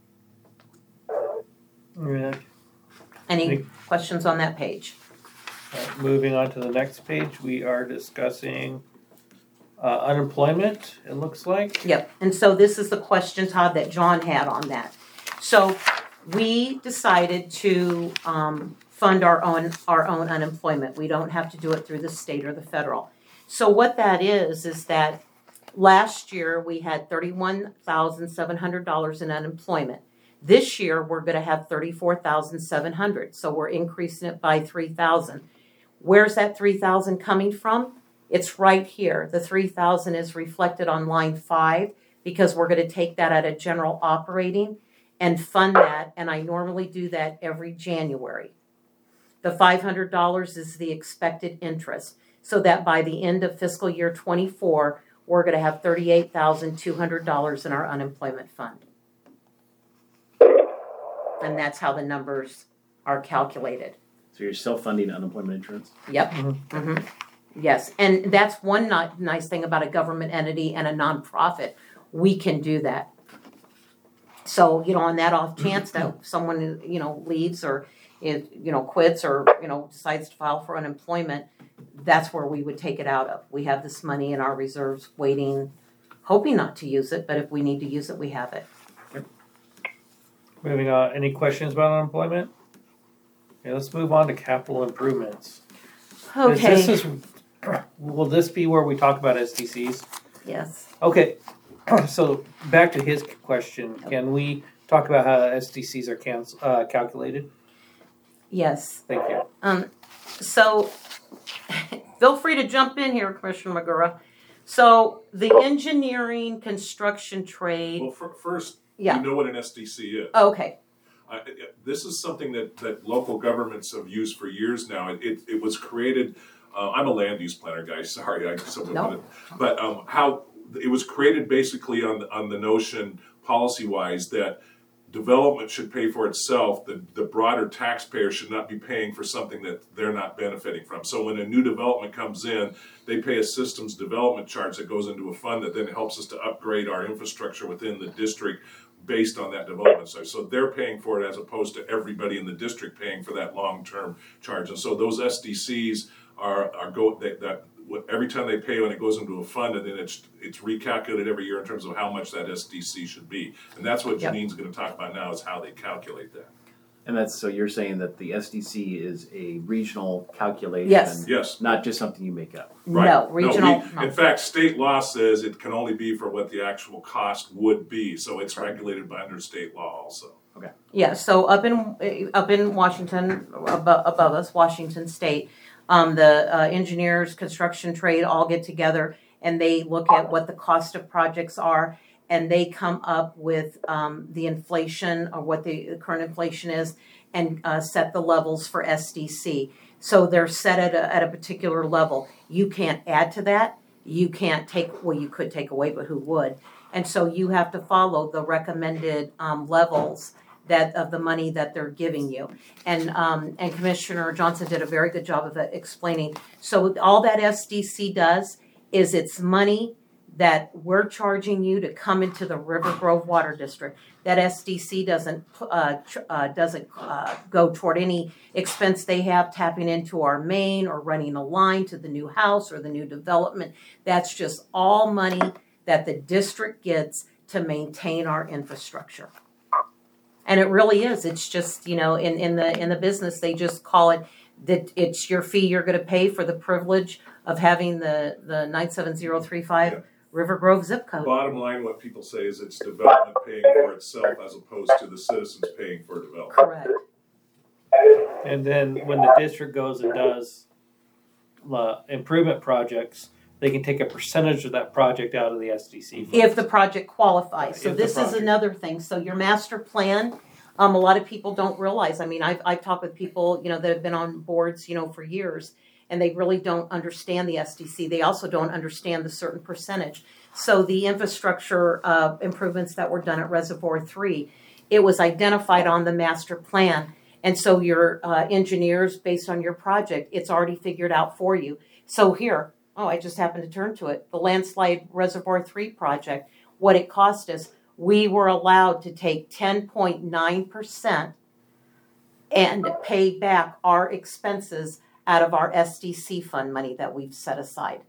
Yeah. Any Any- questions on that page? Alright, moving on to the next page, we are discussing uh, unemployment, it looks like. Yep, and so this is the question, Todd, that John had on that. So we decided to um, fund our own, our own unemployment. We don't have to do it through the state or the federal. So what that is, is that last year we had thirty-one thousand seven hundred dollars in unemployment. This year we're going to have thirty-four thousand seven hundred dollars. So we're increasing it by three thousand dollars. Where's that three thousand dollars coming from? It's right here. The three thousand dollars is reflected on line five because we're going to take that out of general operating and fund that. And I normally do that every January. The five hundred dollars is the expected interest. So that by the end of fiscal year twenty-four, we're going to have thirty-eight thousand two hundred dollars in our unemployment fund. And that's how the numbers are calculated. So you're self-funding unemployment insurance? Yep. Mm-hmm. Yes. And that's one not nice thing about a government entity and a nonprofit. We can do that. So, you know, on that off chance that someone, you know, leaves or, you know, quits or, you know, decides to file for unemployment, that's where we would take it out of. We have this money in our reserves waiting, hoping not to use it, but if we need to use it, we have it. Moving on, any questions about unemployment? Okay, let's move on to capital improvements. Okay. Is this is, will this be where we talk about S T Cs? Yes. Okay, so back to his question, can we talk about how S T Cs are cancel, uh, calculated? Yes. Thank you. Um, so feel free to jump in here, Commissioner Magura. So the engineering construction trade. Well, for, first, Yeah. you know what an S D C is. Okay. I, this is something that, that local governments have used for years now. It, it, it was created, uh, I'm a land use planner guy, sorry, I someone No. put it, but um, how, it was created basically on, on the notion policy-wise, that development should pay for itself. The, the broader taxpayer should not be paying for something that they're not benefiting from. So when a new development comes in, they pay a systems development charge that goes into a fund that then helps us to upgrade our infrastructure within the district based on that development. So, so they're paying for it as opposed to everybody in the district paying for that long-term charge. And so those S D Cs are, are go, they, that every time they pay when it goes into a fund, and then it's it's recalculated every year in terms of how much that S D C should be. And that's what Yep. Janine's going to talk about now, is how they calculate that. And that's, so you're saying that the S D C is a regional calculation? Yes. Yes. Not just something you make up? Right. No, regional, we- no. In fact, state law says it can only be for what the actual cost would be, so it's regulated by under state law also. Yeah, so up in, up in Washington, above, above us, Washington State, um, the, uh, engineers, construction trade all get together and they look at what the cost of projects are, and they come up with, um, the inflation, or what the current inflation is, and, uh, set the levels for S D C. So they're set at a, at a particular level. You can't add to that. You can't take, well, you could take away, but who would? And so you have to follow the recommended, um, levels that of the money that they're giving you. And um, and Commissioner Johnson did a very good job of it explaining. So all that S D C does is it's money that we're charging you to come into the River Grove Water District. That S D C doesn't uh, tr- uh, doesn't uh, go toward any expense they have tapping into our main or running a line to the new house or the new development. That's just all money that the district gets to maintain our infrastructure. And it really is. It's just, you know, in, in the in the business, they just call it that it's your fee you're going to pay for the privilege of having the, the nine seven zero three five Yeah. River Grove zip code. Bottom line, what people say is it's development paying for itself as opposed to the citizens paying for development. Correct. And then when the district goes and does uh, improvement projects, they can take a percentage of that project out of the S D C fund. If the project qualifies. So If the this is project- another thing. So your master plan, um, a lot of people don't realize. I mean, I've, I've talked with people, you know, that have been on boards, you know, for years, and they really don't understand the S D C. They also don't understand the certain percentage. So the infrastructure uh, improvements that were done at Reservoir Three, it was identified on the master plan. And so your uh, engineers, based on your project, it's already figured out for you. So here, oh, I just happened to turn to it. The landslide Reservoir Three project, what it cost us, we were allowed to take ten point nine percent and pay back our expenses out of our S D C fund money that we've set aside.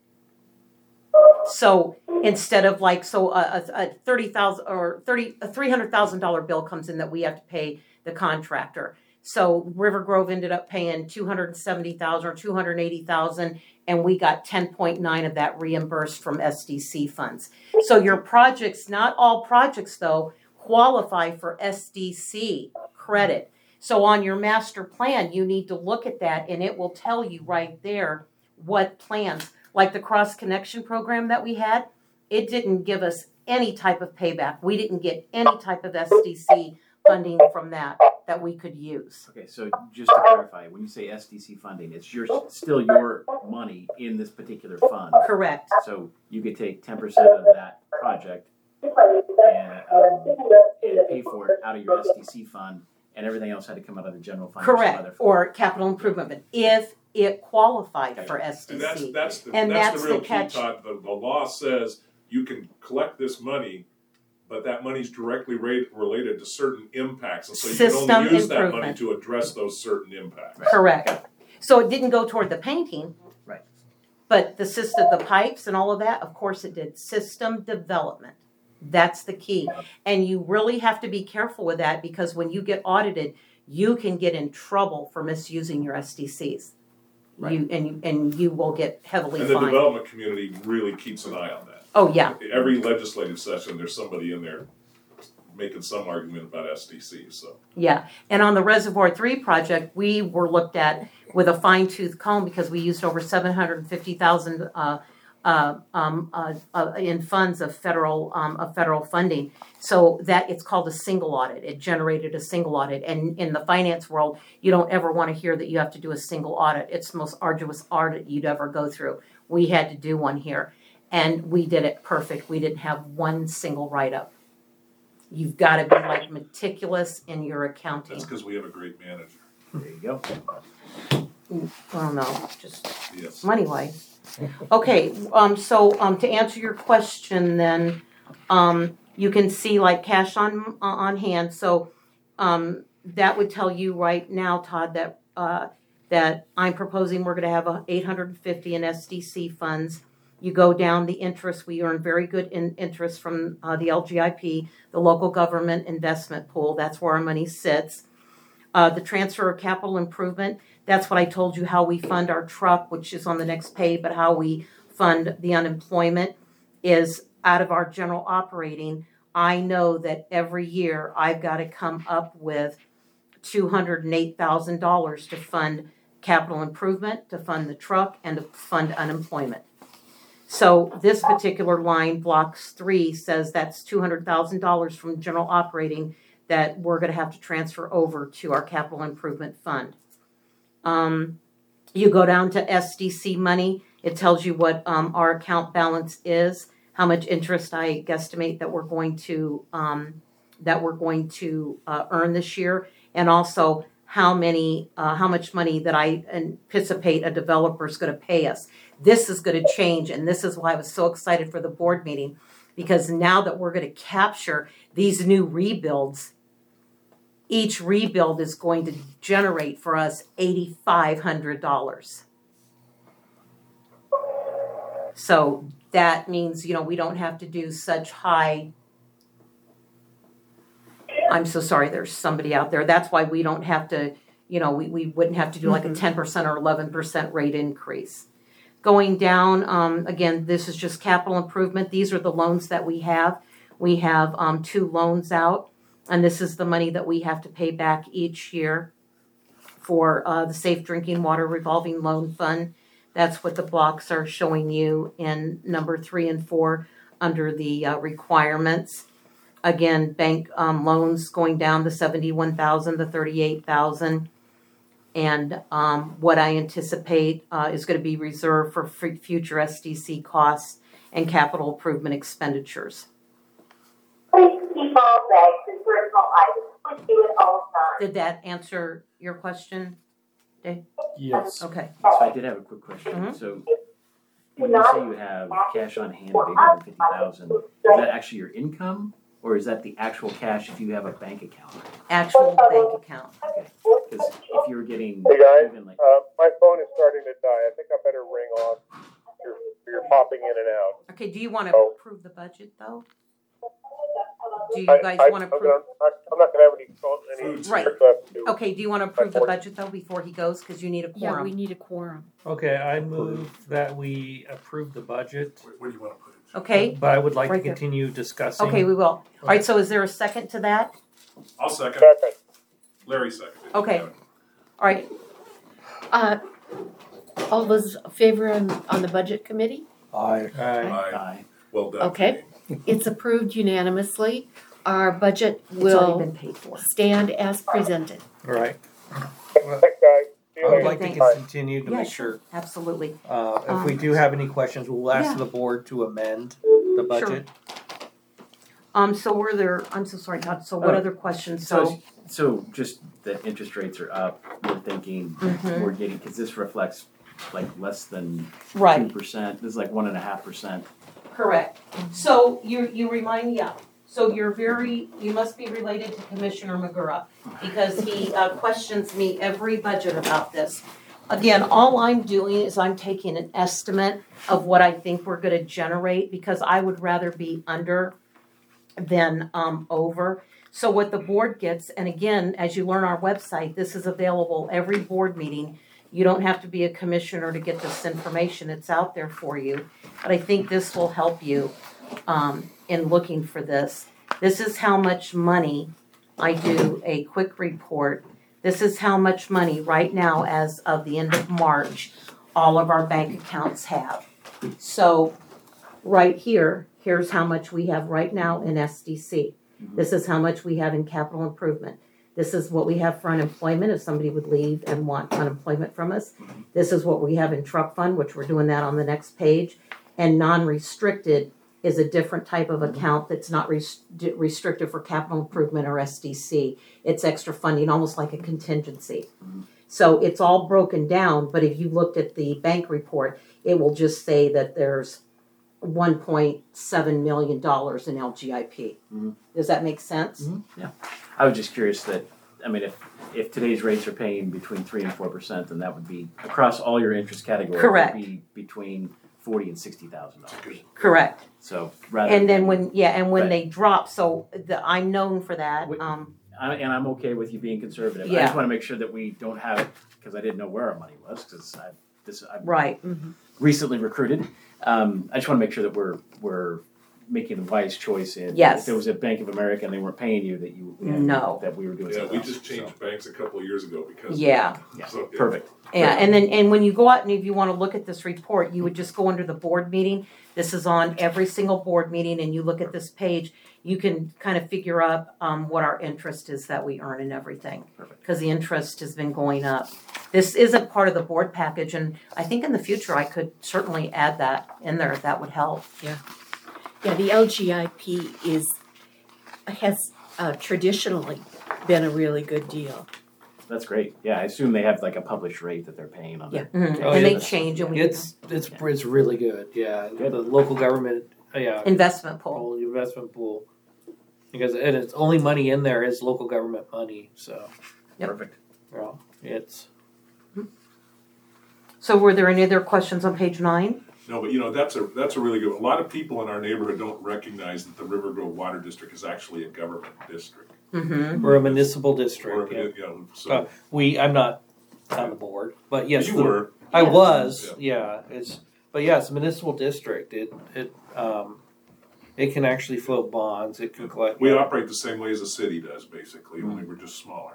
So instead of like, so a, a thirty thousand or thirty a three hundred thousand dollar bill comes in that we have to pay the contractor. So River Grove ended up paying two hundred seventy thousand or two hundred eighty thousand, and we got ten point nine of that reimbursed from S D C funds. So your projects, not all projects though, qualify for S D C credit. So on your master plan, you need to look at that, and it will tell you right there what plans, like the cross connection program that we had, it didn't give us any type of payback. We didn't get any type of S D C funding from that that we could use. Okay, so just to clarify, when you say S D C funding, it's your, still your money in this particular fund. Correct. So you could take ten percent of that project and, um, and pay for it out of your S D C fund, and everything else had to come out of the general fund. or some other Correct. fund. Or capital improvement, but if it qualified for S D And that's, C. that's the, And that's that's the real the key, catch. Todd. The, the law says you can collect this money, but that money's directly rate, related to certain impacts. And so you System can only use that money improvement. to address those certain impacts. Correct. So it didn't go toward the painting. Right. But the system, the pipes and all of that, of course it did. System development. That's the key. And you really have to be careful with that, because when you get audited, you can get in trouble for misusing your S D Cs. Right. You and you and you will get heavily And the fined. development community really keeps an eye on that. Oh yeah. Every legislative session, there's somebody in there making some argument about S D Cs, so. Yeah, and on the Reservoir Three project, we were looked at with a fine tooth comb because we used over seven hundred and fifty thousand uh, uh, um, uh, uh, in funds of federal um, of federal funding. So that it's called a single audit. It generated a single audit, and in the finance world, you don't ever want to hear that you have to do a single audit. It's the most arduous audit you'd ever go through. We had to do one here, and we did it perfect. We didn't have one single write-up. You've gotta be like meticulous in your accounting. That's because we have a great manager. There you go. Well, no, just Yes. money wise. Okay, um, so, um, to answer your question then, um, you can see like cash on, on hand, so, um, that would tell you right now, Todd, that, uh, that I'm proposing we're gonna have a eight hundred and fifty in S D C funds. You go down the interest, we earn very good in interest from, uh, the L G I P, the local government investment pool, that's where our money sits. Uh, the transfer of capital improvement, that's what I told you, how we fund our truck, which is on the next page, but how we fund the unemployment is out of our general operating. I know that every year I've got to come up with two hundred eight thousand dollars to fund capital improvement, to fund the truck, and to fund unemployment. So this particular line, blocks three, says that's two hundred thousand dollars from general operating that we're going to have to transfer over to our capital improvement fund. Um, you go down to S D C money, it tells you what um, our account balance is, how much interest I guesstimate that we're going to um, that we're going to uh, earn this year, and also how many uh, how much money that I anticipate a developer is going to pay us. This is going to change, and this is why I was so excited for the board meeting, because now that we're going to capture these new rebuilds, each rebuild is going to generate for us eight thousand five hundred dollars. So that means, you know, we don't have to do such high, I'm so sorry, there's somebody out there. That's why we don't have to, you know, we, we wouldn't have to do like a ten percent or eleven percent rate increase. Going down, um, again, this is just capital improvement. These are the loans that we have. We have um, two loans out. And this is the money that we have to pay back each year for uh, the Safe Drinking Water Revolving Loan Fund. That's what the blocks are showing you in number three and four under the uh, requirements. Again, bank um, loans going down to seventy-one thousand to thirty-eight thousand. And um, what I anticipate uh, is going to be reserved for f- future S D C costs and capital improvement expenditures. Please keep all bags and personal items with you at all times. Did that answer your question? Yes. Okay. So I did have a quick question. Mhm. So when you say you have cash on hand of eight hundred fifty thousand, is that actually your income, or is that the actual cash if you have a bank account? Actual bank account. Because if you were getting Hey guys, even like, uh, my phone is starting to die. I think I better ring off. You're, you're popping in and out. Okay, do you want to Oh. approve the budget though? Do you I, guys I, want I'm, to gonna, approve? I'm not gonna have any, phone- any Foods. Right. work left to do. Okay, do you want to approve the budget though before he goes? Because you need a Yeah, we quorum. need a quorum. Okay, I move that we approve the budget, Where, where do you want to put it? Okay, but I would like to Right there. continue discussing. okay, we will. All right, so is there a second to that? I'll second. Second. Larry seconded. Okay. All right, Uh, all those in favor on, on the budget committee? I, Aye. Aye. aye. Well done. Okay. It's approved unanimously. Our budget it's already will been paid for. stand as presented. All right. Thanks, guys. See you I would Okay, later. like to thanks. continue to Yeah, make sure. sure, Absolutely. uh, if Um, we do have any questions, we'll ask yeah. the board to amend the budget. Um, so were there, I'm so sorry, Todd, so what Oh. other questions? So, So, so just the interest rates are up. We're thinking Mhm. we're getting, because this reflects like less than two right, percent. This is like one and a half percent. correct. So you, you remind, yeah, so you're very, you must be related to Commissioner Magura because he uh, questions me every budget about this. Again, all I'm doing is I'm taking an estimate of what I think we're gonna generate because I would rather be under than um, over. So what the board gets, and again, as you learn our website, this is available every board meeting. You don't have to be a commissioner to get this information. It's out there for you. But I think this will help you um, in looking for this. This is how much money, I do a quick report. This is how much money right now, as of the end of March, all of our bank accounts have. So right here, here's how much we have right now in S D C. This is how much we have in capital improvement. This is what we have for unemployment if somebody would leave and want unemployment from us. This is what we have in truck fund, which we're doing that on the next page. And non-restricted is a different type of account that's not res- restricted for capital improvement or S D C. It's extra funding, almost like a contingency. So it's all broken down, but if you looked at the bank report, it will just say that there's one point seven million dollars in L G I P. Mhm. Does that make sense? Mm-hmm. I was just curious that, I mean, if, if today's rates are paying between three and four percent, then that would be, across all your interest categories, Correct. would be between forty and sixty thousand dollars. Correct. So rather. And then when, yeah, and when Right. they drop, so the, I'm known for that. Wait. Um, I, and I'm okay with you being conservative. I Yeah. just want to make sure that we don't have it, because I didn't know where our money was, because I, this, I've right. recently recruited. Um, I just want to make sure that we're, we're making the wise choice in. Yes. If there was a Bank of America and they weren't paying you, that you. No. That we were doing Yeah, something we else. just changed banks a couple of years ago because. Yeah. Yeah, So, yeah. perfect. Yeah, and then, and when you go out and if you want to look at this report, you would just go under the board meeting. This is on every single board meeting and you look at this page, you can kind of figure out um, what our interest is that we earn and everything. Perfect. Because the interest has been going up. This isn't part of the board package and I think in the future I could certainly add that in there if that would help. Yeah, the L G I P is, has uh, traditionally been a really good deal. That's great. Yeah, I assume they have like a published rate that they're paying on Yeah. it. Mhm. Oh, And they yeah. change and we It's, it's, it's really good, yeah. Good. The local government, yeah, investment pool. whole investment pool. Because, and it's only money in there is local government money, so, Yep. Perfect. well, it's, So were there any other questions on page nine? No, but you know, that's a, that's a really good, a lot of people in our neighborhood don't recognize that the River Grove Water District is actually a government district. Mm-hmm. we're a municipal Or, district, yeah. you know, Uh, so. We, I'm not on the board, but yes. You the- were, I was, Yeah. yeah, it's, but yeah, it's a municipal district, it, it, um, it can actually float bonds, it can collect. we operate the same way as a city does, basically, only we're just smaller.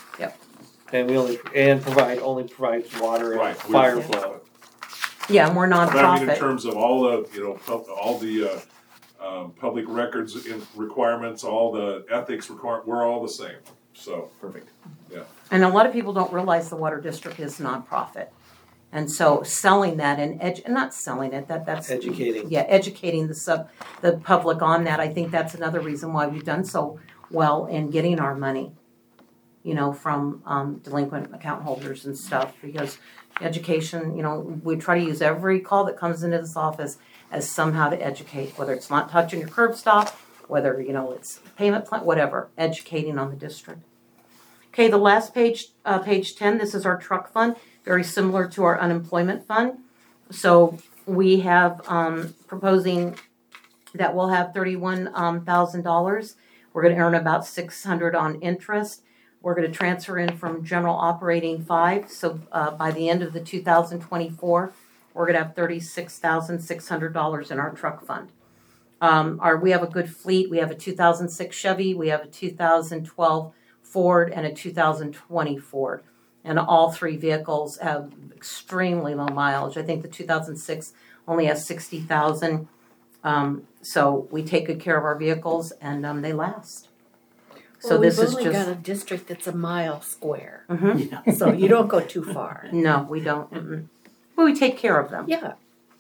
And we only, and provide, only provides water and Right. fire Yeah. flow. Yeah, and we're But I mean, in nonprofit. terms of all the, you know, pub- all the, uh, um, public records in requirements, all the ethics require, we're all the same, so. Perfect. And a lot of people don't realize the water district is nonprofit. And so selling that and edu- not selling it, that that's. Educating. Yeah, educating the sub, the public on that. I think that's another reason why we've done so well in getting our money, you know, from um, delinquent account holders and stuff. Because education, you know, we try to use every call that comes into this office as somehow to educate, whether it's not touching your curb stop, whether, you know, it's payment plan, whatever, educating on the district. Okay, the last page, uh, page ten, this is our truck fund, very similar to our unemployment fund. So we have, um, proposing that we'll have thirty-one, um, thousand dollars. We're gonna earn about six hundred on interest. We're gonna transfer in from general operating five, so, uh, by the end of the two thousand twenty-four, we're gonna have thirty-six thousand six hundred dollars in our truck fund. Um, our, we have a good fleet. We have a two thousand six Chevy, we have a two thousand twelve Ford, and a two thousand twenty Ford. And all three vehicles have extremely low mileage. I think the two thousand six only has sixty thousand. Um, so we take good care of our vehicles and um, they last. So Well, this we've is only got just. a district that's a mile square, Mhm. Yeah. so you don't go too far. No, we don't. Mm-mm. But we take care of them. Yeah,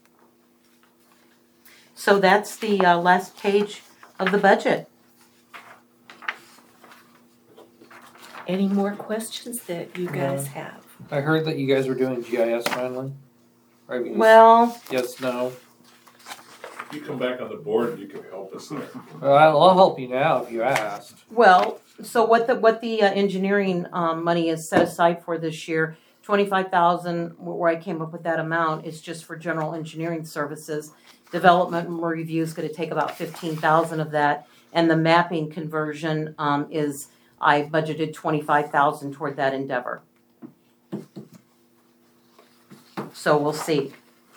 So that's the uh, last page of the budget. any more questions that you guys have? I heard that you guys were doing G I S finally. Or you- Well, Yes, no. You come back on the board and you can help us there. Well, I'll I'll help you now if you asked. well, so what the what the uh, engineering um, money is set aside for this year, twenty-five thousand, where I came up with that amount, is just for general engineering services. Development and review is going to take about fifteen thousand of that, and the mapping conversion um, is I budgeted twenty-five thousand toward that endeavor. So we'll see.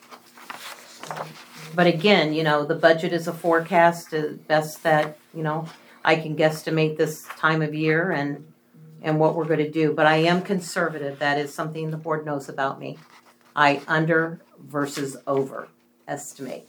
But again, you know, the budget is a forecast, uh, best that, you know, I can guesstimate this time of year and and what we're going to do. But I am conservative. That is something the board knows about me. I under versus over estimate.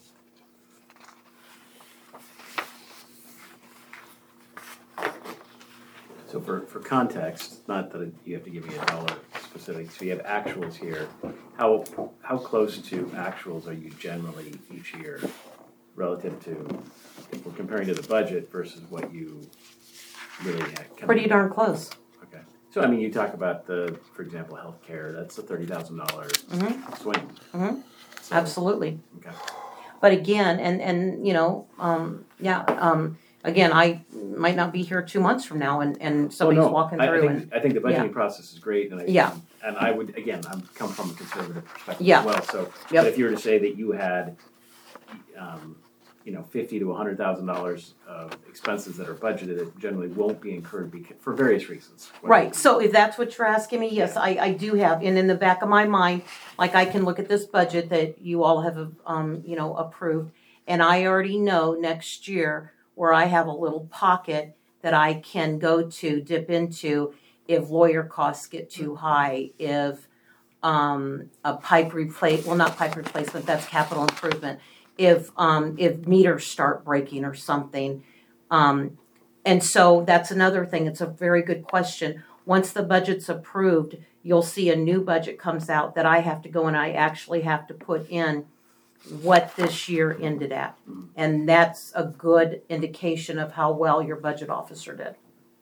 So for, for context, not that you have to give me a dollar specific, so you have actuals here. How, how close to actuals are you generally each year? relative to, if we're comparing to the budget versus what you really had coming Pretty in? darn close. Okay. So, I mean, you talk about the, for example, healthcare, that's a thirty thousand dollars Mhm. swing. Mhm. So, Absolutely. Okay. But again, and, and, you know, um, yeah, um, again, I might not be here two months from now and, and somebody's Well, no, walking I- I through think- and, I think the yeah. budgeting process is great, and I. Yeah. And I would, again, I'm come from a conservative perspective Yeah. as well, so. Yep. But if you were to say that you had, um, you know, fifty to a hundred thousand dollars of expenses that are budgeted, that generally won't be incurred beca- for various reasons. whether- right, so if that's what you're asking me, yes, I, I do have, and in the back of my mind, like I can look at this budget that you all have, um, you know, approved, and I already know next year where I have a little pocket that I can go to, dip into if lawyer costs get too high, if, um, a pipe replace, well, not pipe replacement, that's capital improvement. If, um, if meters start breaking or something. Um, and so that's another thing. It's a very good question. Once the budget's approved, you'll see a new budget comes out that I have to go and I actually have to put in what this year ended at. And that's a good indication of how well your budget officer did.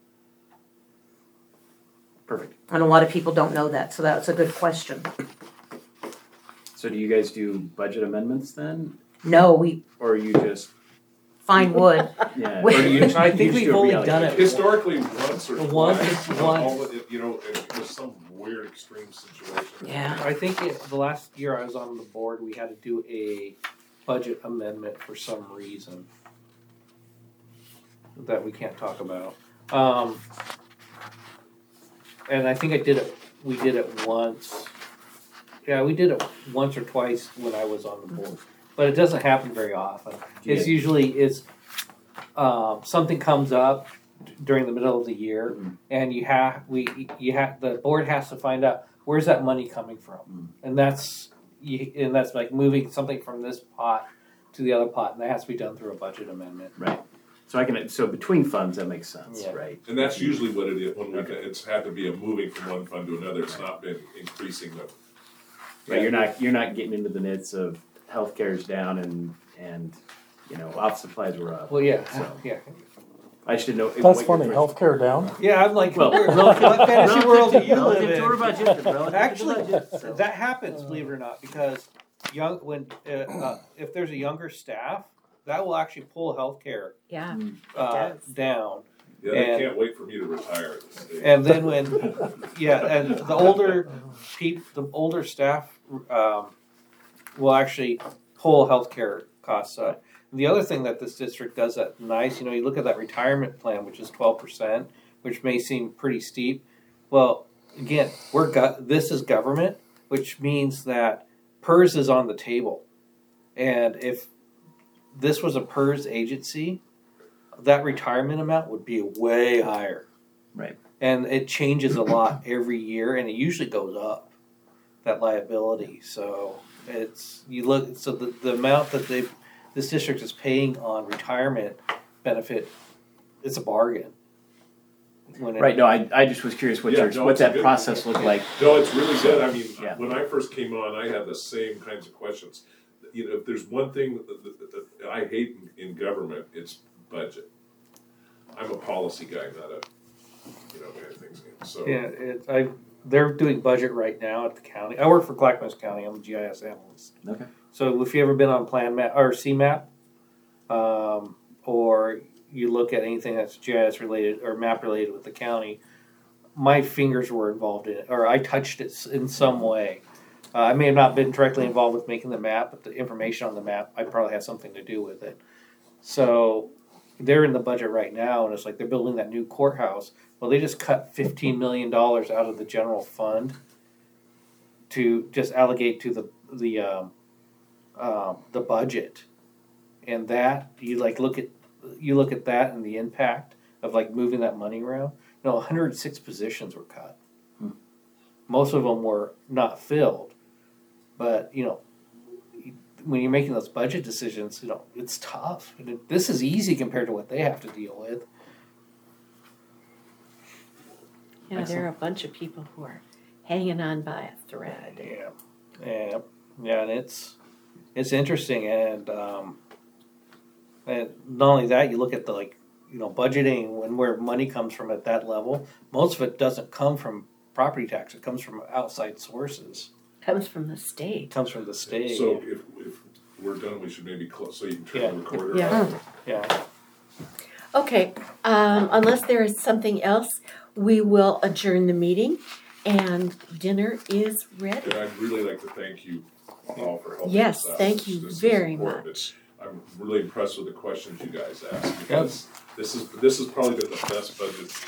Perfect. And a lot of people don't know that, so that's a good question. So do you guys do budget amendments then, No, we or you just, find wood. yeah? Wait. or you- I you think just we've do a only reallocation? done it Historically, once or Once, twice, but once. all of it, you know, it was some weird extreme situation. Yeah. I think it, the last year I was on the board, we had to do a budget amendment for some reason that we can't talk about. Um, and I think I did it, we did it once. Yeah, we did it once or twice when I was on the board, but it doesn't happen very often. It's Yeah. usually, it's, um, something comes up during the middle of the year Mhm. and you have, we, you have, the board has to find out, where's that money coming from? Mm. And that's, you, and that's like moving something from this pot to the other pot, and that has to be done through a budget amendment. Right. So I can, so between funds, that makes sense, Yeah. right? And that's usually what it is, when we, Okay. it's had to be a moving from one fund to another, it's not been increasing the. Right, you're not, you're not getting into the nits of healthcare's down and, and, you know, office supplies were up. Well, yeah, So- yeah. I just didn't know. That's what funny, your- healthcare down? Yeah, I'm like, Well, where- relative- what fantasy world do you live Relative to our in? budget, relative to the Actually, budget, so. that happens, believe it or not, because young, when, uh, uh, if there's a younger staff, that will actually pull healthcare, Yeah, uh, does. down. Yeah, they And- can't wait for me to retire at this stage. And then when, yeah, and the older peop, the older staff, um, will actually pull healthcare costs up. The other thing that this district does that nice, you know, you look at that retirement plan, which is twelve percent, which may seem pretty steep. Well, again, we're got, this is government, which means that PERS is on the table. And if this was a PERS agency, that retirement amount would be way higher. Right. And it changes a lot every year, and it usually goes up, that liability. So it's, you look, so the, the amount that they, this district is paying on retirement benefit, it's a bargain. When it- Right, no, I, I just was curious what Yeah, your, no, what it's a that good- process looked like. No, it's really good. I mean, Yeah. when I first came on, I had the same kinds of questions. You know, if there's one thing that, that, that I hate in, in government, it's budget. I'm a policy guy, not a, you know, kind of things. So Yeah, it, I, they're doing budget right now at the county. I work for Clackamas County, I'm a G I S analyst. Okay. So if you ever been on Plan Map, or C MAP, um, or you look at anything that's G I S related or map related with the county, my fingers were involved in it, or I touched it in some way. Uh, I may have not been directly involved with making the map, but the information on the map, I probably had something to do with it. So they're in the budget right now, and it's like they're building that new courthouse. Well, they just cut fifteen million dollars out of the general fund to just allocate to the the um, um, the budget, and that you like look at you look at that and the impact of like moving that money around. No, one hundred six positions were cut. Hmm. Most of them were not filled, but you know, when you're making those budget decisions, you know it's tough. And it, this is easy compared to what they have to deal with. Yeah, there are a bunch of people who are hanging on by a thread. Yeah, yeah, yeah, and it's it's interesting, and um, And not only that, you look at the like, you know, budgeting when where money comes from at that level. Most of it doesn't come from property tax. It comes from outside sources. Comes from the It state. comes from the state. So if, if we're done, we should maybe close, so you can turn the recorder Yeah. off. Yeah. Okay, um, unless there is something else, we will adjourn the meeting and dinner is ready. And I'd really like to thank you all for helping Yes, us out. thank This- you this is very important. much. I'm really impressed with the questions you guys asked because this is, this has probably been the best budget